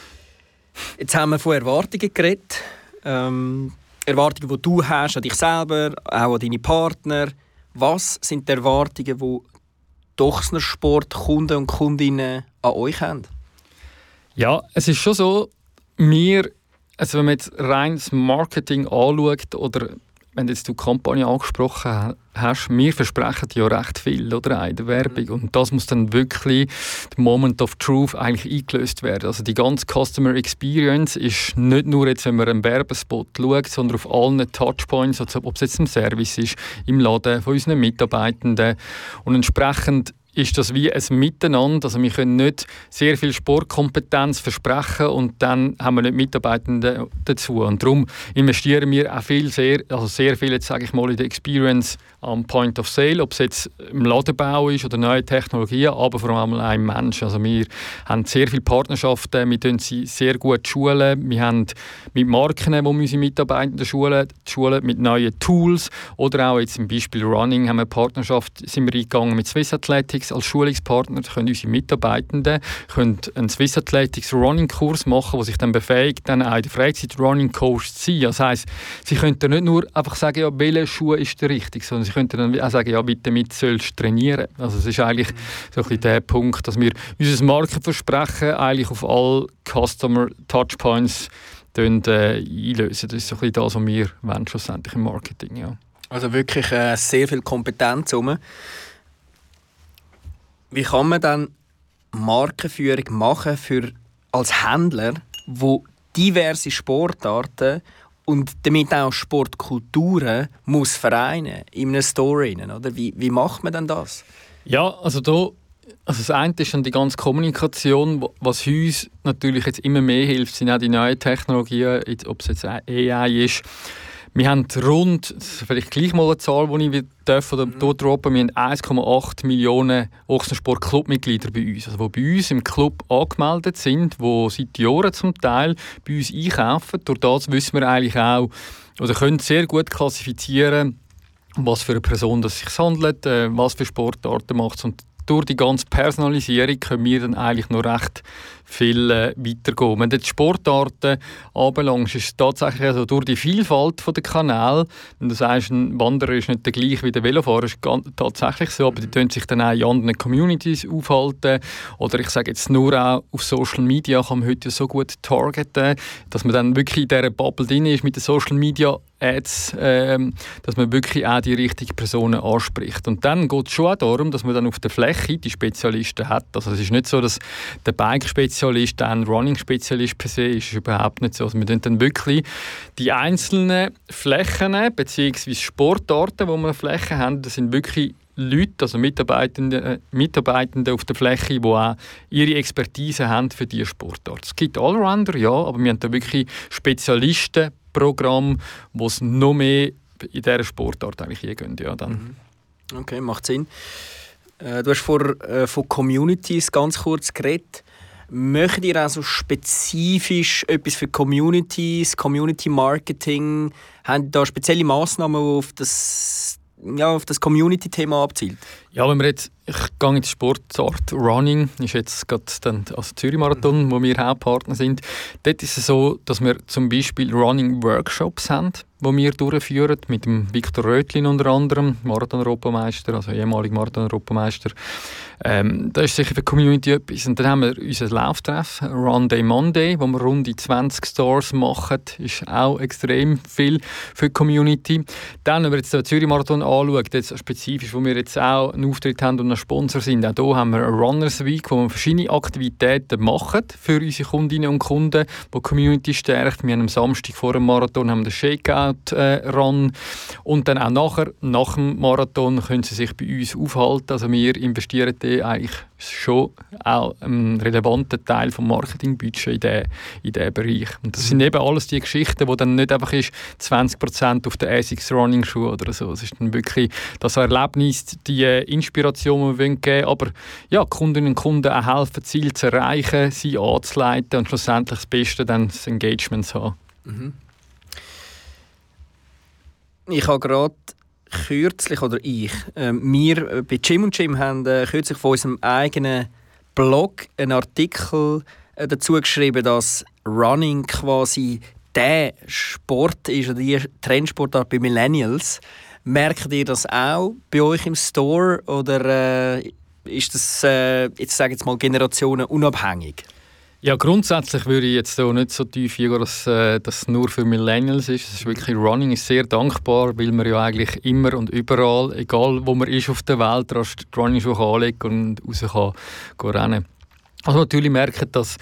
Jetzt haben wir von Erwartungen geredet. Ähm, Erwartungen, die du hast an dich selber, auch an deine Partner. Was sind die Erwartungen, die Dochsner Sportkunden und Kundinnen an euch haben? Ja, es ist schon so, wir, also wenn man jetzt rein das Marketing anschaut oder wenn jetzt du die Kampagne angesprochen hast, wir versprechen ja recht viel, oder, in der Werbung. Und das muss dann wirklich, der Moment of Truth, eigentlich eingelöst werden. Also die ganze Customer Experience ist nicht nur jetzt, wenn man einen Werbespot schaut, sondern auf allen Touchpoints, also ob es jetzt im Service ist, im Laden, von unseren Mitarbeitenden. Und entsprechend ist das wie ein Miteinander. Also wir können nicht sehr viel Sportkompetenz versprechen und dann haben wir nicht Mitarbeitende dazu. Und darum investieren wir auch viel, sehr, also sehr viel, jetzt sage ich mal, in die Experience am Point of Sale, ob es jetzt im Ladenbau ist oder neue Technologien, aber vor allem auch im Menschen. Also wir haben sehr viele Partnerschaften, wir schulen sie sehr gut schulen, wir haben mit Marken, wo wir unsere Mitarbeitenden schulen, schulen mit neuen Tools oder auch jetzt zum Beispiel Running haben wir eine Partnerschaft, sind wir eingegangen mit Swiss Athletics als Schulungspartner, können unsere Mitarbeitenden können einen Swiss Athletics Running Kurs machen, der sich dann befähigt, dann auch in der Freizeit Running Coach zu sein. Das heisst, sie können dann nicht nur einfach sagen, ja, welcher Schuh ist der richtige, sondern sie können dann auch sagen, ja, bitte damit sollst du trainieren. Also es ist eigentlich so ein bisschen der Punkt, dass wir unser Markenversprechen eigentlich auf alle Customer Touchpoints dann, äh, einlösen. Das ist so ein bisschen das, was wir wollen, schlussendlich im Marketing. Ja. Also wirklich äh, sehr viel Kompetenz rum. Wie kann man dann Markenführung machen für als Händler, wo diverse Sportarten und damit auch Sportkulturen muss vereinen in einem Store rein, oder? Wie, wie macht man denn das? Ja, also da, also das eine ist dann die ganze Kommunikation, was uns natürlich jetzt immer mehr hilft, sind auch die neuen Technologien, ob es jetzt A I ist. Wir haben rund, vielleicht gleich mal eine Zahl, die ich darf, oder mhm. dort droppen, wir haben eins Komma acht Millionen Ochsensport-Clubmitglieder bei uns, also die bei uns im Club angemeldet sind, die seit Jahren zum Teil bei uns einkaufen. Durch das wissen wir eigentlich auch, oder können sehr gut klassifizieren, was für eine Person es sich handelt, was für Sportarten macht es. Und durch die ganze Personalisierung können wir dann eigentlich noch recht viel äh, weitergehen. Wenn du die Sportarten anbelangst, ist es tatsächlich also durch die Vielfalt der Kanäle, wenn du sagst, ein Wanderer ist nicht der gleiche wie der Velofahrer, ist ganz, tatsächlich so, aber die können sich dann auch in anderen Communities aufhalten. Oder ich sage jetzt nur auch auf Social Media kann man heute so gut targeten, dass man dann wirklich in dieser Bubble drin ist mit den Social Media Ads, ähm, dass man wirklich auch die richtigen Personen anspricht. Und dann geht es schon auch darum, dass man dann auf der Fläche die Spezialisten hat. Also es ist nicht so, dass der Bike-Spezialist ein Running-Spezialist per se ist. Das ist überhaupt nicht so. Also wir tun dann wirklich die einzelnen Flächen bzw. Sportarten, wo wir Flächen haben, das sind wirklich Leute, also Mitarbeitende, äh, Mitarbeitende auf der Fläche, die auch ihre Expertise haben für diese Sportart. Es gibt Allrounder, ja, aber wir haben da wirklich Spezialistenprogramme, wo es noch mehr in dieser Sportart eigentlich hingehen. Ja, dann. Okay, macht Sinn. Äh, du hast vor, äh, von Communities ganz kurz geredet. Möchtet ihr also spezifisch etwas für Communities, Community Marketing? Habt ihr da spezielle Massnahmen, die auf das Ja, auf das Community-Thema abzielt? Ja, wenn wir jetzt, ich gehe in die Sportart Running, ist jetzt gerade dann also Zürich-Marathon, mhm. wo wir Hauptpartner sind. Dort ist es so, dass wir zum Beispiel Running-Workshops haben, die wir durchführen, mit dem Viktor Röthlin unter anderem, Marathon-Europameister, also ehemaliger Marathon-Europameister. Ähm, das ist sicher für die Community etwas. Und dann haben wir unser Lauftreff, Run Day Monday, wo wir rund die zwanzig Stores machen. Das ist auch extrem viel für die Community. Dann, wenn wir jetzt den Zürich-Marathon anschauen, jetzt spezifisch, wo wir jetzt auch einen Auftritt haben und ein Sponsor sind, auch hier haben wir eine Runners Week, wo wir verschiedene Aktivitäten machen für unsere Kundinnen und Kunden, die die Community stärkt. Wir haben am Samstag vor dem Marathon haben wir den Shakeout-Run äh, und dann auch nachher, nach dem Marathon können sie sich bei uns aufhalten. Also wir investieren da eigentlich schon auch einen relevanten Teil vom Marketingbudget in diesen in diesen Bereich. Und das sind eben alles die Geschichten, wo dann nicht einfach ist, zwanzig Prozent auf den ASICS Running Schuh oder so. Es ist dann wirklich das Erlebnis, die Inspiration, die wir geben wollen. Aber ja, Kundinnen und Kunden auch helfen, Ziele zu erreichen, sie anzuleiten und schlussendlich das Beste dann das Engagement zu haben. Mhm. Ich habe gerade kürzlich, oder ich, äh, wir bei Jim und Jim haben äh, kürzlich von unserem eigenen Blog einen Artikel äh, dazu geschrieben, dass Running quasi der Sport ist oder die Trendsportart bei Millennials. Merkt ihr das auch bei euch im Store oder äh, ist das äh, jetzt sage ich jetzt mal generationenunabhängig? Ja, grundsätzlich würde ich jetzt so nicht so tief eingehen, dass äh, das nur für Millennials ist. Es ist wirklich, Running ist sehr dankbar, weil man ja eigentlich immer und überall, egal wo man ist auf der Welt, die Running-Schuhe anlegen und raus kann, kann rennen. Also natürlich merken, dass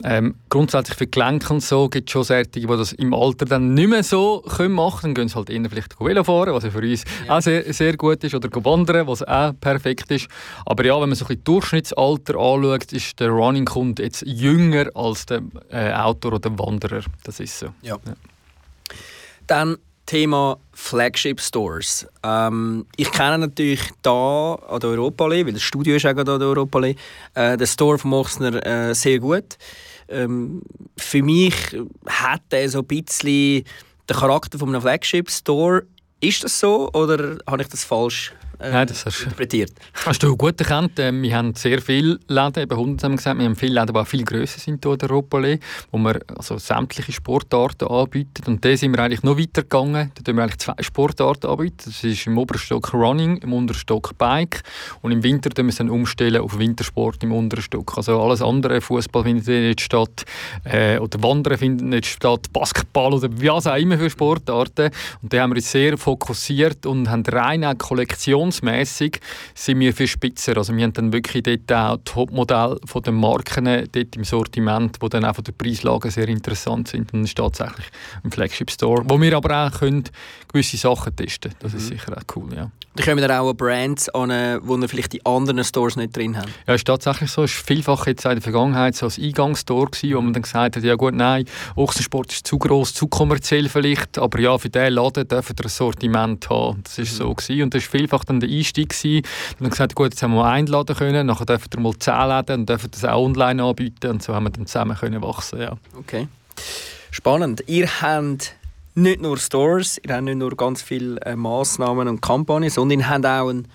Ähm, grundsätzlich für Gelenke und so gibt es schon solche, die das im Alter dann nicht mehr so können machen können. Dann gehen sie halt eher vielleicht Velo fahren, was ja für uns ja. auch sehr, sehr gut ist, oder wandern, was auch perfekt ist. Aber ja, wenn man so ein bisschen Durchschnittsalter anschaut, ist der Running-Kunde jetzt jünger als der äh, Autor oder Wanderer. Das ist so. Ja. Ja. Dann Thema Flagship Stores. Ähm, ich kenne natürlich da an der Europaallee, weil das Studio ist auch gerade an der Europaallee, äh, den Store von Ochsner äh, sehr gut. Ähm, für mich hat er so ein bisschen den Charakter von einem Flagship Store. Ist das so oder habe ich das falsch äh, Nein, das hast, interpretiert? Hast du gut erkannt. Wir haben sehr viele Läden, eben hundert haben wir gesagt, wir haben viele Läden, die auch viel grösser sind hier in der Europaallee, wo wir also sämtliche Sportarten anbieten. Und da sind wir eigentlich noch weiter gegangen. Da bieten wir eigentlich zwei Sportarten anbieten. Das ist im oberen Stock Running, im unteren Stock Bike. Und im Winter müssen wir dann umstellen auf Wintersport im unteren Stock. Also alles andere, Fußball findet nicht statt, äh, oder Wandern findet nicht statt, Basketball oder wie auch immer für Sportarten. Und da haben wir uns sehr fokussiert und haben rein auch kollektionsmässig sind wir viel spitzer. Also wir haben dann wirklich dort auch Topmodelle von den Marken dort im Sortiment, die dann auch von der Preislage sehr interessant sind. Und das ist tatsächlich ein Flagship Store, wo wir aber auch können gewisse Sachen testen können. Das mhm. ist sicher auch cool, ja. Da kommen dann auch Brands an, wo vielleicht die anderen Stores nicht drin haben. Ja, ist tatsächlich so. Es war vielfach jetzt in der Vergangenheit so ein Eingangsstore gewesen, wo man dann gesagt hat, ja gut, nein, Ochsensport ist zu gross, zu kommerziell vielleicht, aber ja, für diesen Laden dürfen wir ein Sortiment haben. Das war mhm. so gewesen. Und das war vielfach dann der Einstieg gewesen. Dann gesagt, gut, jetzt haben wir einen Laden können, nachher dürfen wir mal zehn Läden und dürfen das auch online anbieten und so haben wir dann zusammen können wachsen. Ja. Okay. Spannend. Ihr habt nicht nur Stores, ihr habt nicht nur ganz viele äh, Massnahmen und Kampagnen, sondern ihr habt auch einen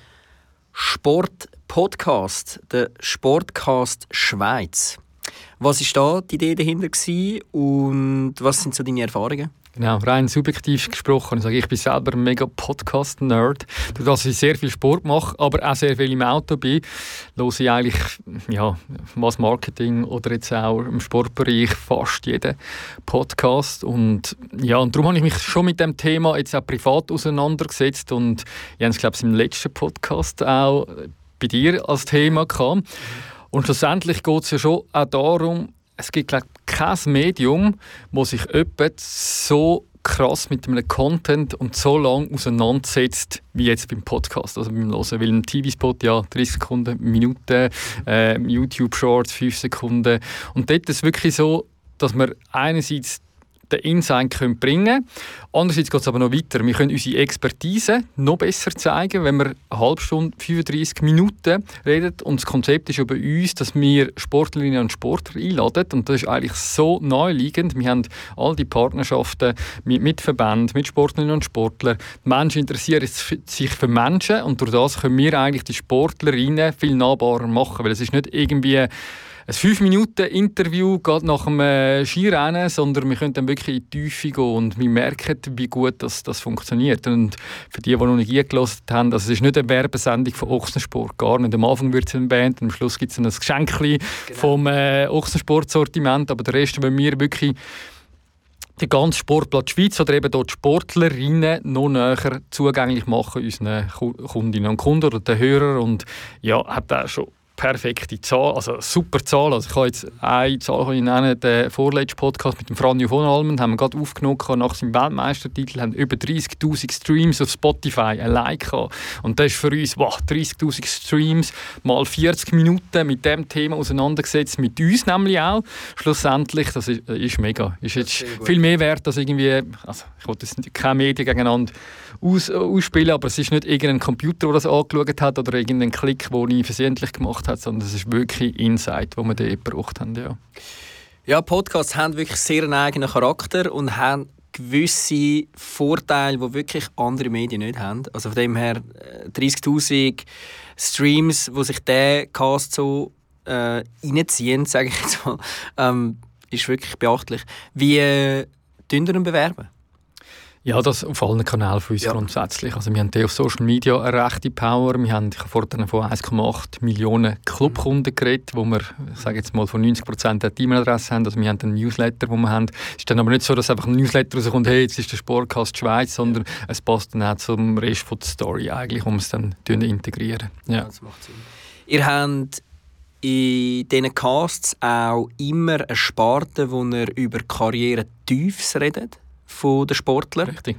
Sport-Podcast, den Sportcast Schweiz. Was war da die Idee dahinter gewesen und was sind so deine Erfahrungen? Genau, rein subjektiv gesprochen. Ich sage, ich bin selber ein mega Podcast-Nerd. Dadurch, dass ich sehr viel Sport mache, aber auch sehr viel im Auto bin, höre ich eigentlich ja, was Marketing oder jetzt auch im Sportbereich fast jeden Podcast. Und, ja, und darum habe ich mich schon mit dem Thema jetzt auch privat auseinandergesetzt. Und ich habe es, glaube ich, im letzten Podcast auch bei dir als Thema gehabt. Und schlussendlich geht es ja schon auch darum, es gibt, glaube ich, kein Medium, das sich jemand so krass mit einem Content und so lange auseinandersetzt wie jetzt beim Podcast, also beim Hören. Weil ein T V-Spot, ja, dreißig Sekunden, Minuten, äh, YouTube-Shorts, fünf Sekunden. Und dort ist es wirklich so, dass wir einerseits den Insight können bringen können. Andererseits geht es aber noch weiter. Wir können unsere Expertise noch besser zeigen, wenn wir eine halbe Stunde, fünfunddreissig Minuten reden. Und das Konzept ist ja bei uns, dass wir Sportlerinnen und Sportler einladen. Und das ist eigentlich so naheliegend. Wir haben all die Partnerschaften mit, mit Verbänden, mit Sportlerinnen und Sportlern. Die Menschen interessieren sich für Menschen und durch das können wir eigentlich die Sportlerinnen viel nahbarer machen. Weil es ist nicht irgendwie ein fünf Minuten Interview geht nach dem äh, Skirennen, sondern wir können dann wirklich in die Tiefe gehen und wir merken, wie gut das, das funktioniert. Und für die, die noch nicht eingelassen haben, also es ist nicht eine Werbesendung von Ochsensport, gar nicht. Am Anfang wird es eine Band, am Schluss gibt es ein Geschenkchen genau. vom äh, Ochsensport-Sortiment, aber der Rest, wenn wir wirklich den ganzen Sportplatz Schweiz oder eben dort Sportlerinnen noch näher zugänglich machen unseren Kundinnen und Kunden oder den Hörern und ja, hat auch schon perfekte Zahl, also super Zahl. Also ich kann jetzt eine Zahl ich nennen, den vorletzten Podcast mit dem Franjo von Almen haben wir gerade aufgenommen nach seinem Weltmeistertitel, haben über dreißigtausend Streams auf Spotify allein gehabt. Und das ist für uns, wow, dreißigtausend Streams mal vierzig Minuten mit dem Thema auseinandergesetzt, mit uns nämlich auch. Schlussendlich, das ist, ist mega. Ist jetzt viel mehr wert als irgendwie, also ich wollte jetzt keine Medien gegeneinander aus, ausspielen, aber es ist nicht irgendein Computer, der das angeschaut hat oder irgendein Klick, den ich versehentlich gemacht hat, sondern es ist wirklich Insight, den wir dort gebraucht haben. Ja, ja, Podcasts haben wirklich sehr einen eigenen Charakter und haben gewisse Vorteile, die wirklich andere Medien nicht haben. Also von dem her dreißigtausend Streams, die sich der Cast so äh, reinziehen, sage ich jetzt mal, ähm, ist wirklich beachtlich. Wie äh, tun wir ihn bewerben? Ja, das auf allen Kanälen für uns ja. grundsätzlich. Also wir haben auf Social Media eine rechte Power. Wir haben, ich habe vorhin von eins Komma acht Millionen Clubkunden geredet, wo wir, ich sage jetzt mal, von neunzig Prozent eine E-Mail-Adresse haben. Also wir haben einen Newsletter, den wir haben. Es ist dann aber nicht so, dass einfach ein Newsletter rauskommt, hey, jetzt ist der Sportcast Schweiz, sondern es passt dann auch zum Rest von der Story eigentlich, um es dann integrieren. Ja. Ja, das macht Sinn. Ihr habt in diesen Casts auch immer eine Sparte, wo ihr über Karriere-Tiefs redet von den Sportlern. Richtig.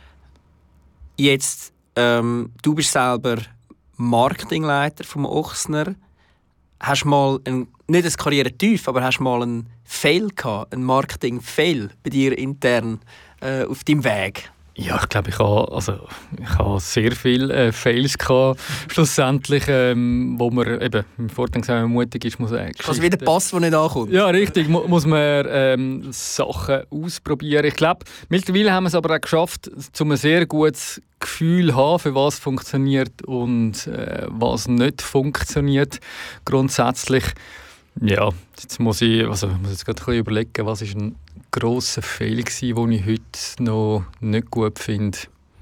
Jetzt, ähm, du bist selber Marketingleiter vom Ochsner. Hast mal ein, nicht ein Karriere-Tief, aber hast mal einen Fail gehabt, einen Marketing-Fail bei dir intern äh, auf deinem Weg? Ja, ich glaube, ich habe, also, ich habe sehr viele äh, Fails gehabt, schlussendlich, ähm, wo man eben, im Vorteil gesagt, wenn man mutig ist, muss man also wie der Pass, der nicht ankommt. Ja, richtig, mu- muss man ähm, Sachen ausprobieren. Ich glaube, mittlerweile haben wir es aber auch geschafft, um ein sehr gutes Gefühl zu haben, für was funktioniert und äh, was nicht funktioniert. Grundsätzlich, ja, jetzt muss ich, also, ich muss jetzt gerade ein bisschen überlegen, was ist ein grosser Fehler war, den ich heute noch nicht gut finde.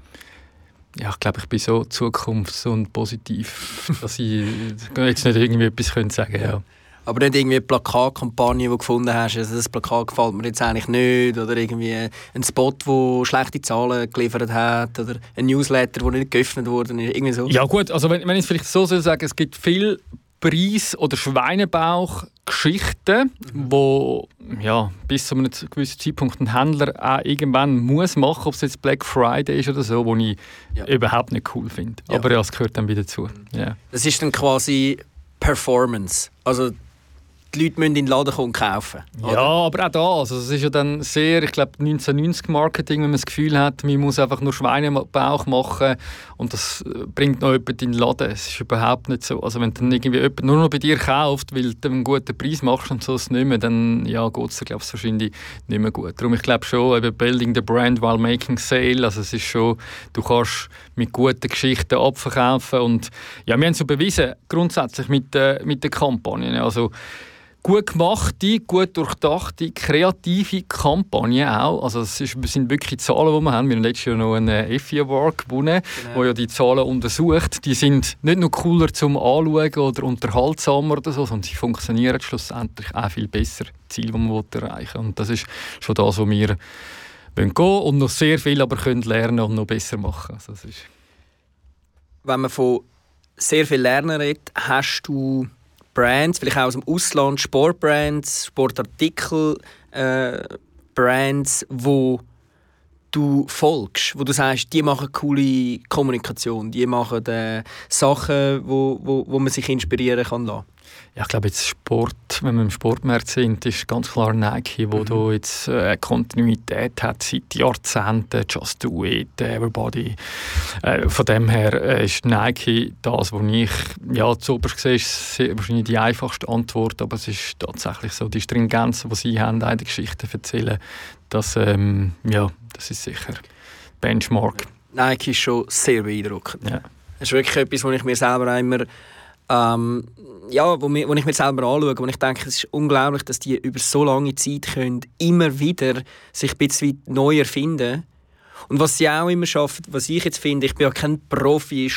Ja, ich glaube, ich bin so zukunfts- und positiv, dass ich jetzt nicht irgendwie etwas sagen könnte. Ja. Aber nicht irgendwie eine Plakatkampagne, die du gefunden hast, also das Plakat gefällt mir jetzt eigentlich nicht, oder irgendwie ein Spot, der schlechte Zahlen geliefert hat, oder ein Newsletter, der nicht geöffnet wurde, irgendwie so. Ja gut, also wenn, wenn ich es vielleicht so soll sagen, es gibt viel Preis- oder Schweinebauch-Geschichten, mhm. wo ja, bis zu einem gewissen Zeitpunkt ein Händler auch irgendwann muss machen, ob es jetzt Black Friday ist oder so, wo ich ja. überhaupt nicht cool finde. Ja. Aber ja, es gehört dann wieder dazu. Mhm. Ja. Das ist dann quasi Performance. Also die Leute müssen in den Laden kommen und kaufen. Oder? Ja, aber auch da. Also es ist ja dann sehr, ich glaube, neunzehnhundertneunzig-Marketing, wenn man das Gefühl hat, man muss einfach nur Schweinebauch machen und das bringt noch jemand in den Laden. Es ist überhaupt nicht so. Also wenn dann irgendwie jemand nur noch bei dir kauft, weil du einen guten Preis machst und so es nicht mehr, dann ja, geht es, glaube ich, wahrscheinlich nicht mehr gut. Darum, ich glaube schon, eben building the brand while making sale. Also es ist schon, du kannst mit guten Geschichten abverkaufen und ja, wir haben es so bewiesen, grundsätzlich mit, äh, mit den Kampagnen. Also gut gemachte, gut durchdachte, kreative Kampagnen auch. Also es sind wirklich Zahlen, die wir haben. Wir haben letztes Jahr noch einen Effie Award gewonnen, genau. Wo ja die Zahlen untersucht. Die sind nicht nur cooler zum Anschauen oder unterhaltsamer oder so, sondern sie funktionieren schlussendlich auch viel besser. Ziel, das man erreichen will. Und das ist schon das, was wir gehen wollen und noch sehr viel aber können lernen und noch besser machen. Also das ist Wenn man von sehr viel lernen redet, hast du Brands, vielleicht auch aus dem Ausland, Sportbrands, Sportartikel, äh, Brands, wo du folgst, wo du sagst, die machen coole Kommunikation, die machen äh, Sachen, wo, wo, wo man sich inspirieren kann lassen. Ja, ich glaube, jetzt Sport, wenn wir im Sportmarkt sind, ist ganz klar Nike, wo mhm. da jetzt äh, Kontinuität hat seit Jahrzehnten. Just do it, everybody. Äh, von dem her äh, ist Nike das, was ich ja, zuoberst sehe, ist sehr, wahrscheinlich die einfachste Antwort, aber es ist tatsächlich so, die Stringenz, die sie haben, eine Geschichte erzählen, das, ähm, ja, das ist sicher Benchmark. Nike ist schon sehr beeindruckend. Ja. Das ist wirklich etwas, was ich mir selber immer Ähm, ja, wo, mir, wo ich mir selber anschaue, wo ich denke, es ist unglaublich, dass die über so lange Zeit können, immer wieder sich ein bisschen neu erfinden. Und was sie auch immer schaffen, was ich jetzt finde, ich bin ja kein Profi,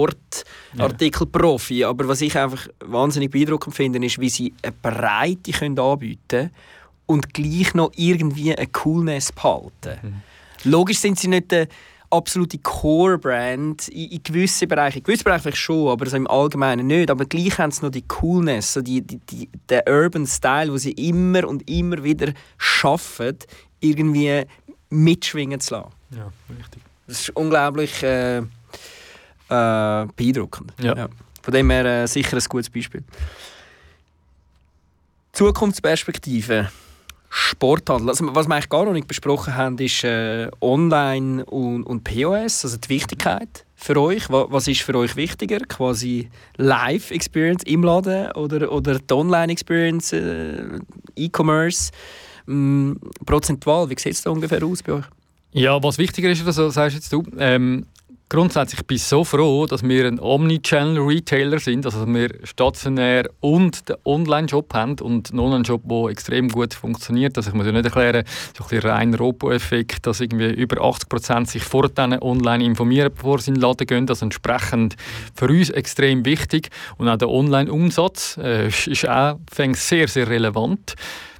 Sportartikel-Profi, ja. aber was ich einfach wahnsinnig beeindruckend finde, ist, wie sie eine Breite können anbieten können und gleich noch irgendwie eine Coolness behalten. Mhm. Logisch sind sie nicht der absolute Core-Brand in, in gewissen Bereichen. In gewissen Bereichen vielleicht schon, aber so im Allgemeinen nicht. Aber gleich haben sie noch die Coolness, so die, die, die, den Urban Style, den sie immer und immer wieder schaffen, irgendwie mitschwingen zu lassen. Ja, richtig. Das ist unglaublich äh, äh, beeindruckend. Ja. Ja. Von dem her äh, sicher ein gutes Beispiel. Zukunftsperspektive. Sporthandel. Also, was wir eigentlich gar noch nicht besprochen haben, ist äh, Online und, und P O S, also die Wichtigkeit für euch. Was, was ist für euch wichtiger? Quasi Live-Experience im Laden oder, oder die Online-Experience, äh, E-Commerce? Ähm, prozentual, wie sieht es da ungefähr aus bei euch? Ja, was wichtiger ist, also, sagst jetzt du, ähm, grundsätzlich bin ich so froh, dass wir ein Omnichannel-Retailer sind, also dass wir stationär und den Online-Shop haben und einen Online-Shop, der extrem gut funktioniert. Also ich muss ja nicht erklären, so ein bisschen rein Robo-Effekt, dass irgendwie über achtzig Prozent sich vor dann online informieren, bevor sie in den Laden gehen. Das ist entsprechend für uns extrem wichtig. Und auch der Online-Umsatz äh, ist auch sehr, sehr relevant.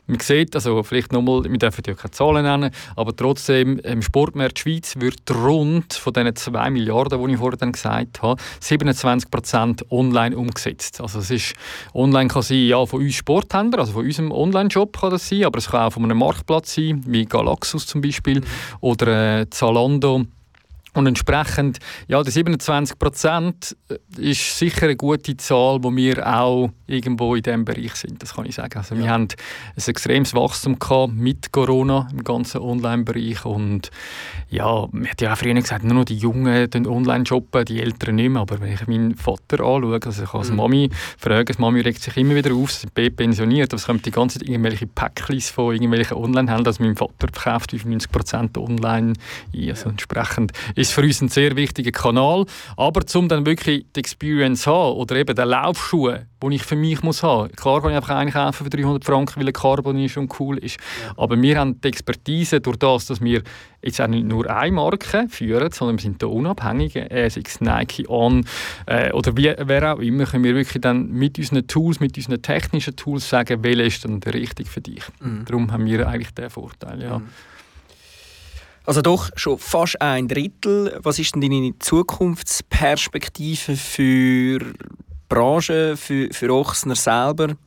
Man sieht, also vielleicht nochmal, wir dürfen ja keine Zahlen nennen, aber trotzdem, im Sportmarkt Schweiz wird rund von diesen zwei Milliarden, die ich vorher dann gesagt habe, siebenundzwanzig Prozent online umgesetzt. Also es ist, online kann sein, ja, von uns Sporthändlern, also von unserem Online-Shop kann das sein, aber es kann auch von einem Marktplatz sein, wie Galaxus zum Beispiel, mhm. oder äh, Zalando. Und entsprechend, ja, die siebenundzwanzig Prozent ist sicher eine gute Zahl, wo wir auch irgendwo in diesem Bereich sind, das kann ich sagen. Also ja. Wir haben ein extremes Wachstum gehabt mit Corona im ganzen Online-Bereich und ja, man hat ja auch früher gesagt, nur noch die Jungen online shoppen, die Älteren nicht mehr, aber wenn ich meinen Vater anschaue, also ich als mhm. Mami frage, die Mami regt sich immer wieder auf, sie ist pensioniert, aber es kommen die ganze Zeit irgendwelche Päckchen von irgendwelchen Online-Händlern, also mein Vater verkauft fünfundneunzig Prozent online ein, also ja. entsprechend ist für uns ein sehr wichtiger Kanal. Aber um dann wirklich die Experience zu haben oder eben den Laufschuhe, den ich für mich muss haben. Klar kann ich einfach einen kaufen für dreihundert Franken, weil er Carbon ist und cool ist. Ja. Aber wir haben die Expertise durch das, dass wir jetzt auch nicht nur eine Marke führen, sondern wir sind da unabhängig. Äh, sei es Nike, On äh, oder wie, wer auch immer, können wir wirklich dann mit unseren Tools, mit unseren technischen Tools sagen, welcher ist dann der richtige für dich. Mhm. Darum haben wir eigentlich den Vorteil. Ja. Mhm. Also doch schon fast ein Drittel. Was ist denn deine Zukunftsperspektive für die Branche, für, für Ochsner selber?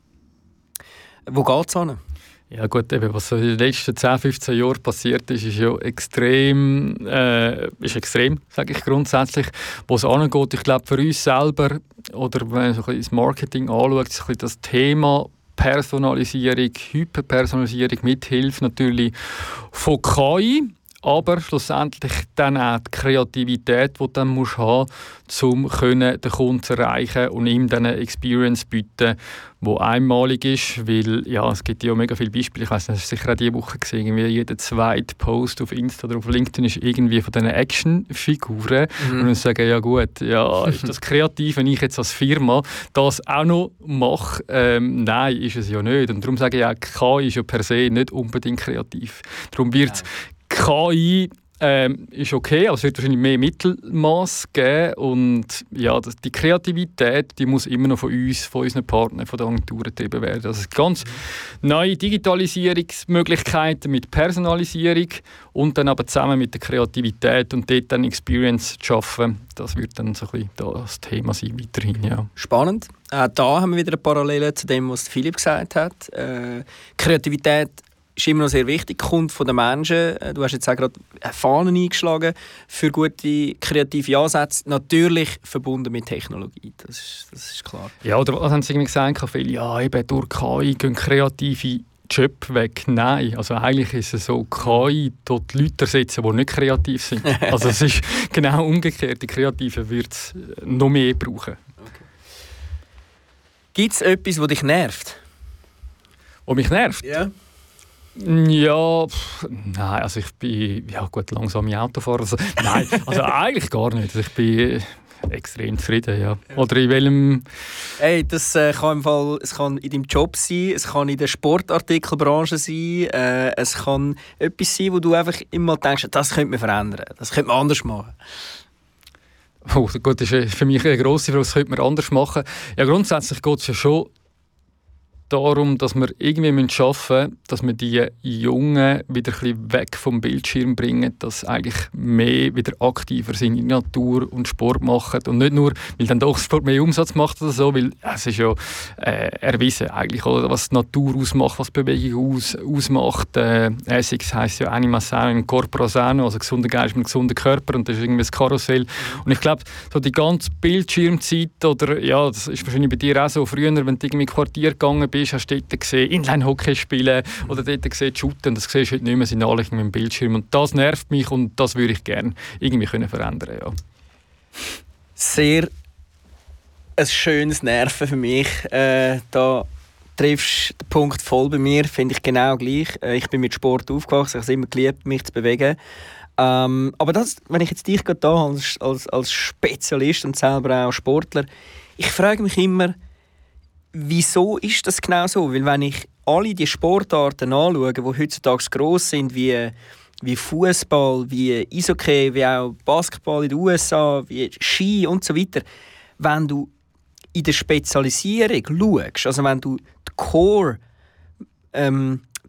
Wo geht es hin? Ja gut, eben, was in den letzten zehn, fünfzehn Jahren passiert ist, ist ja extrem, äh, ist extrem, sage ich grundsätzlich. Wo es angeht, ich glaube für uns selber, oder wenn man so ein bisschen das Marketing anschaut, ist ein bisschen das Thema Personalisierung, Hyperpersonalisierung mit Hilfe natürlich von K I. Aber schlussendlich dann auch die Kreativität, die du dann musst haben musst, um den Kunden zu erreichen und ihm dann eine Experience zu bieten, die einmalig ist. Weil ja, es gibt ja mega viele Beispiele. Ich weiss nicht, das hast du sicher auch diese Woche gesehen. Irgendwie jeder zweite Post auf Insta oder auf LinkedIn ist irgendwie von diesen Actionfiguren. Mhm. Und dann sagen, ja gut, ja, ist das kreativ, wenn ich jetzt als Firma das auch noch mache? Ähm, nein, ist es ja nicht. Und darum sage ich auch, K I ist ja per se nicht unbedingt kreativ. Darum wird es K I ähm, ist okay, aber es wird wahrscheinlich mehr Mittelmaß geben und ja, das, die Kreativität, die muss immer noch von uns, von unseren Partnern, von den Agenturen getrieben werden. Also ganz neue Digitalisierungsmöglichkeiten mit Personalisierung und dann aber zusammen mit der Kreativität und dort dann Experience zu schaffen, das wird dann so ein bisschen das Thema sein weiterhin. Ja. Spannend. Auch da haben wir wieder eine Parallele zu dem, was Philipp gesagt hat. Äh, Kreativität ist immer noch sehr wichtig, kommt von den Menschen. Du hast jetzt auch gerade Fahnen eingeschlagen für gute kreative Ansätze, natürlich verbunden mit Technologie, das ist, das ist klar. Ja, oder was haben Sie gesagt, viele, ja, eben durch K I gehen kreative Jobs weg. Nein, also eigentlich ist es so, K I dort Leute ersetzen, die nicht kreativ sind. Also es ist genau umgekehrt, die Kreativen wird es noch mehr brauchen. Okay. Gibt es etwas, das dich nervt? Was mich nervt? Ja. Ja, pff, nein, also ich bin ja gut langsame Autofahrer. Also, nein, also eigentlich gar nicht. Also ich bin extrem zufrieden, ja. Oder in welchem... Hey, das äh, kann im Fall, es kann in deinem Job sein, es kann in der Sportartikelbranche sein, äh, es kann etwas sein, wo du einfach immer denkst, das könnte man verändern, das könnte man anders machen. Oh, gut, das ist für mich eine grosse Frage, das könnte man anders machen. Ja, grundsätzlich geht es ja schon darum, dass wir irgendwie schaffen müssen, dass wir die Jungen wieder ein bisschen weg vom Bildschirm bringen, dass sie eigentlich mehr wieder aktiver sind in der Natur und Sport machen. Und nicht nur, weil dann doch Sport mehr Umsatz macht oder so, weil es ist ja äh, erwiesen eigentlich, oder, was die Natur ausmacht, was Bewegung aus, ausmacht. Äh, Essex heisst ja Anima Sano in Corpora Sano, also gesunder Geist mit gesunder Körper, und das ist irgendwie das Karussell. Und ich glaube, so die ganze Bildschirmzeit, oder ja, das ist wahrscheinlich bei dir auch so, früher, wenn du irgendwie im Quartier gegangen bist, hast du dort gesehen, Inline-Hockey spielen oder dort gesehen, shooten. Das siehst du heute nicht mehr, sind alle mit dem Bildschirm. Und das nervt mich und das würde ich gerne irgendwie können verändern. Ja. Sehr ein schönes Nerven für mich. Äh, da triffst du den Punkt voll bei mir, finde ich genau gleich. Äh, ich bin mit Sport aufgewachsen, ich habe es immer geliebt, mich zu bewegen. Ähm, aber das, wenn ich jetzt dich gerade da als, als, als Spezialist und selber auch Sportler, ich frage mich immer, wieso ist das genau so? Weil wenn ich alle die Sportarten anschaue, die heutzutage gross sind, wie, wie Fußball, wie Eishockey, wie auch Basketball in den U S A, wie Ski und so weiter, wenn du in der Spezialisierung schaust, also wenn du die Core ähm,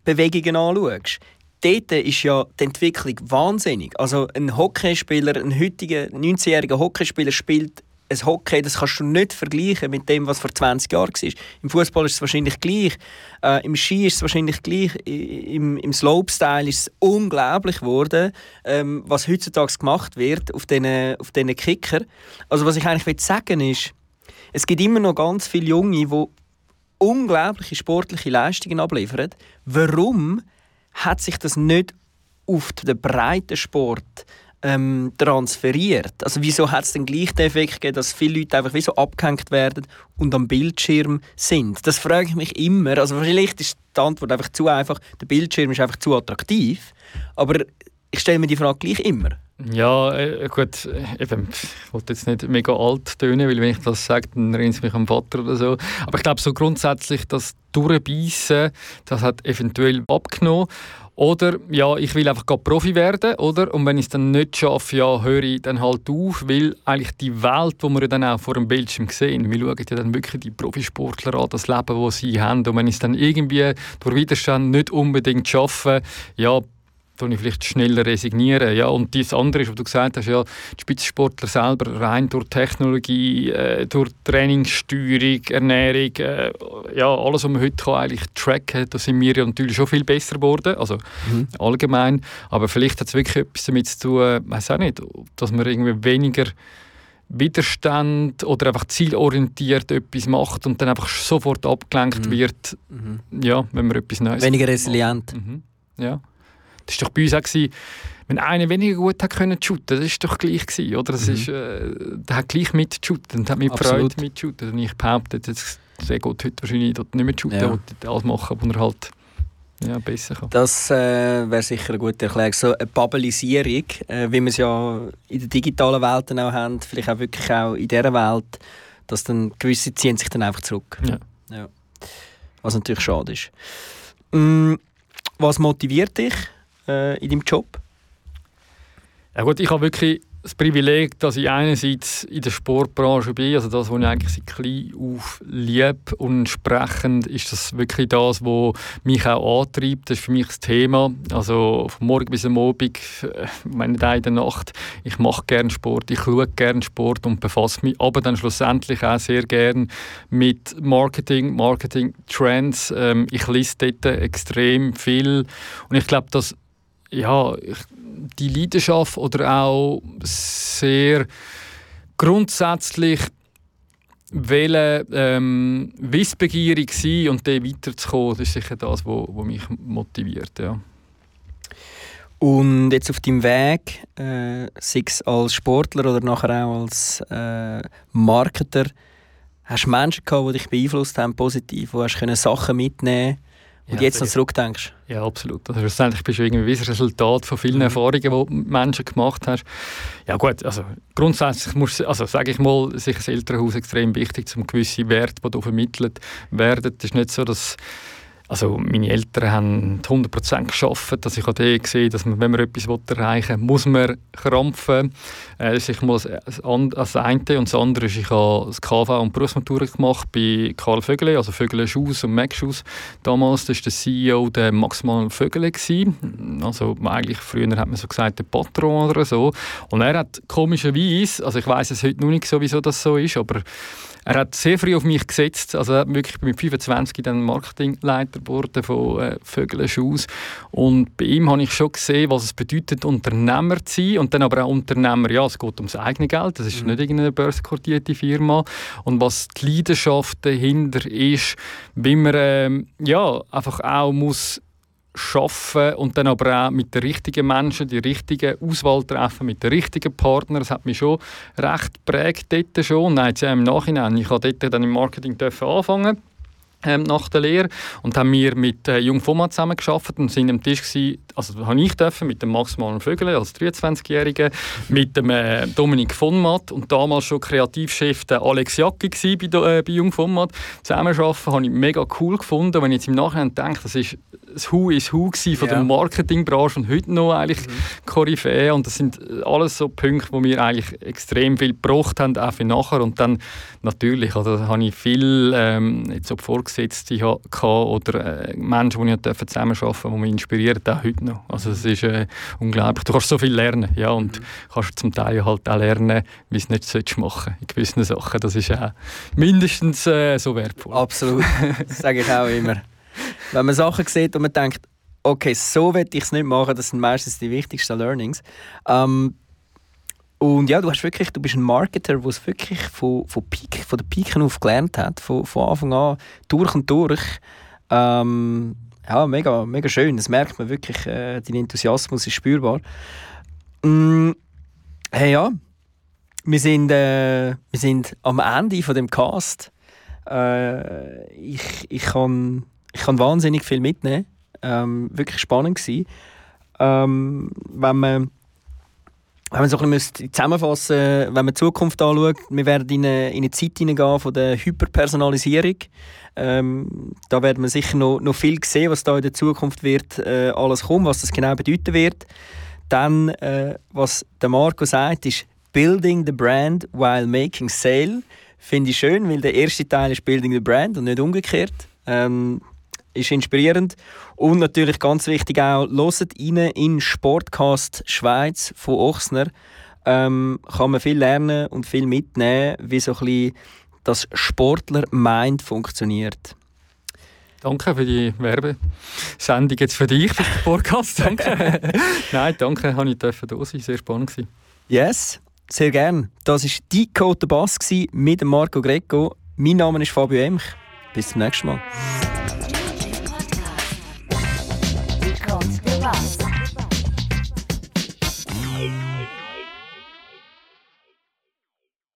Bewegungen anschaust, dort ist ja die Entwicklung wahnsinnig. Also ein Hockeyspieler, ein heutiger neunzehnjähriger Hockeyspieler spielt ein Hockey, das kannst du nicht vergleichen mit dem, was vor zwanzig Jahren war. Im Fußball ist es wahrscheinlich gleich, äh, im Ski ist es wahrscheinlich gleich, im, im Slopestyle ist es unglaublich geworden, ähm, was heutzutage gemacht wird auf diesen auf diesen Kicker. Also was ich eigentlich sagen will, ist, es gibt immer noch ganz viele Junge, die unglaubliche sportliche Leistungen abliefern. Warum hat sich das nicht auf den Breitensport ähm, transferiert? Also wieso hat es den gleichen Effekt gegeben, dass viele Leute einfach wie so abgehängt werden und am Bildschirm sind? Das frage ich mich immer. Also vielleicht ist die Antwort einfach zu einfach, der Bildschirm ist einfach zu attraktiv. Aber ich stelle mir die Frage gleich immer. Ja, äh, gut, eben, ich wollte jetzt nicht mega alt tönen, weil wenn ich das sage, dann erinnert es mich an den Vater oder so. Aber ich glaube so grundsätzlich, das Durchbeissen, das hat eventuell abgenommen. Oder, ja, ich will einfach gerade Profi werden, oder? Und wenn ich es dann nicht schaffe, ja, höre ich dann halt auf, weil eigentlich die Welt, die wir dann auch vor dem Bildschirm sehen, wir schauen ja dann wirklich die Profisportler an, das Leben, das sie haben. Und wenn ich es dann irgendwie durch Widerstand nicht unbedingt schaffe, ja, dann ich vielleicht schneller resignieren. Ja, und das andere ist, was du gesagt hast, ja, die Spitzensportler selber rein durch Technologie, äh, durch Trainingssteuerung, Ernährung, äh, ja, alles, was man heute kann, eigentlich tracken, da sind wir ja natürlich schon viel besser geworden, also mhm. allgemein. Aber vielleicht hat es wirklich etwas damit zu tun, ich weiß auch nicht, dass man irgendwie weniger Widerstand oder einfach zielorientiert etwas macht und dann einfach sofort abgelenkt mhm. wird, mhm. ja, wenn man etwas Neues weniger resilient. Mhm. Ja. Das war doch bei uns auch, gewesen, wenn einer weniger gut hat können shooten, das war doch gleich gewesen, oder? Das mhm. ist, äh, der hat gleich mitshooten und hat mit Freude mitshooten. Und ich behaupte, jetzt, der geht heute wahrscheinlich dort nicht mehr shooten, ja. und alles machen, wo er halt ja, besser kann. Das äh, wäre sicher eine gute Erklärung. So eine Bubbelisierung, äh, wie wir es ja in der digitalen Welt auch haben, vielleicht auch wirklich auch in dieser Welt, dass dann gewisse ziehen sich dann einfach zurück. Ja. Ja. Was natürlich schade ist. Mm, was motiviert dich in deinem Job? Ja gut, ich habe wirklich das Privileg, dass ich einerseits in der Sportbranche bin, also das, was ich eigentlich seit klein auf liebe, und entsprechend ist das wirklich das, was mich auch antreibt. Das ist für mich das Thema. Also von morgen bis am Abend, meine Tag in der Nacht, ich mache gerne Sport, ich schaue gerne Sport und befasse mich aber dann schlussendlich auch sehr gerne mit Marketing, Marketing-Trends. Ähm, ich lese dort extrem viel und ich glaube, dass ja, ich, die Leidenschaft oder auch sehr grundsätzlich wollen, ähm, wissbegierig sein und dann weiterzukommen, das ist sicher das, was mich motiviert. Ja. Und jetzt auf deinem Weg, äh, sei es als Sportler oder nachher auch als äh, Marketer, hast du Menschen gehabt, die dich beeinflusst haben, positiv, wo hast du Sachen mitnehmen können, und ja, jetzt noch zurückdenkst? Ja, absolut. Also schlussendlich bist du irgendwie ein Resultat von vielen mhm. Erfahrungen, die Menschen gemacht hast. Ja gut, also grundsätzlich muss, also sage ich mal, sich das Elternhaus extrem wichtig, um gewisse Werte, die da vermittelt werden. Es ist nicht so, dass also meine Eltern haben hundert Prozent gearbeitet, dass ich auch gesehen, dass man, wenn man etwas erreichen will, muss man krampfen. Äh, das ist mal das eine. Und das andere ist, ich habe das K V und Berufsmatura gemacht bei Karl Vögele, also Vögele Schuss und Mac Schuss. Damals war der C E O der Maximal Vögele. Also eigentlich früher hat man so gesagt, der Patron oder so. Und er hat komischerweise, also ich weiss es heute noch nicht so, wieso das so ist, aber er hat sehr früh auf mich gesetzt. Also er hat wirklich mit fünfundzwanzig dann Marketingleiter geworden von äh, Vögele Schuss. Und bei ihm habe ich schon gesehen, was es bedeutet, Unternehmer zu sein. Und dann aber auch Unternehmer, ja, es geht ums eigene Geld. Das ist mhm. nicht irgendeine börsenkotierte Firma. Und was die Leidenschaft dahinter ist, wie man ähm, ja, einfach auch muss schaffen und dann aber auch mit den richtigen Menschen die richtige Auswahl treffen, mit den richtigen Partnern. Das hat mich schon recht geprägt dort schon. Nein, jetzt ja im Nachhinein. Ich durfte dort dann im Marketing anfangen. Ähm, nach der Lehre und haben wir mit äh, Jung Format zusammen gearbeitet und sind am Tisch gewesen, also habe ich dürfen mit dem Max Malen Vögele als dreiundzwanzigjähriger, mit dem äh, Dominik von Matt und damals schon Kreativchef der Alex Jacki bei, äh, bei Jung Format zusammenarbeiten, habe ich mega cool gefunden. Wenn ich jetzt im Nachhinein denke, das ist das Who is Who von ja. der Marketingbranche und heute noch eigentlich mhm. Koryphäe. Und das sind alles so Punkte, wo mir eigentlich extrem viel gebraucht haben, auch für nachher. Und dann natürlich, also habe ich viel ähm, jetzt ob Vorgesetzte gehabt oder äh, Menschen, die ich zusammenarbeiten durfte, die mich inspirieren, auch heute noch. Also es ist äh, unglaublich. Du kannst so viel lernen, ja, und mhm. kannst zum Teil halt auch lernen, wie es nicht machen in gewissen Sachen. Das ist auch mindestens äh, so wertvoll. Absolut, das sage ich auch immer. Wenn man Sachen sieht und man denkt, okay, so will ich es nicht machen, das sind meistens die wichtigsten Learnings. Ähm, und ja, du hast wirklich, du bist ein Marketer, der es wirklich von, von, Peak, von der Piken auf gelernt hat, von, von Anfang an, durch und durch. Ähm, ja, mega, mega schön, das merkt man wirklich, äh, dein Enthusiasmus ist spürbar. Mm, hey, ja, wir sind, äh, wir sind am Ende von dem Cast. Äh, ich, ich kann Ich kann wahnsinnig viel mitnehmen. Ähm, wirklich spannend gewesen. Ähm, wenn man, wenn man so ein bisschen zusammenfassen müsste, wenn man die Zukunft anschaut, wir werden in eine, in eine Zeit hineingehen von der Hyperpersonalisierung. Ähm, da werden wir sicher noch, noch viel sehen, was da in der Zukunft wird, äh, alles kommt, was das genau bedeuten wird. Dann, äh, was der Marco sagt, ist «Building the brand while making sale». Finde ich schön, weil der erste Teil ist «Building the brand» und nicht umgekehrt. Ähm, ist inspirierend. Und natürlich ganz wichtig auch, hört rein in Sportcast Schweiz von Ochsner. Ähm, kann man viel lernen und viel mitnehmen, wie so ein bisschen das Sportler-Mind funktioniert. Danke für die Werbesendung jetzt für dich, für den Podcast. Danke. Nein, danke, dass ich da sein. Sehr spannend gewesen. Yes, sehr gerne. Das war Decode the Bass mit Marco Greco. Mein Name ist Fabio Emch. Bis zum nächsten Mal. Decode the Bass.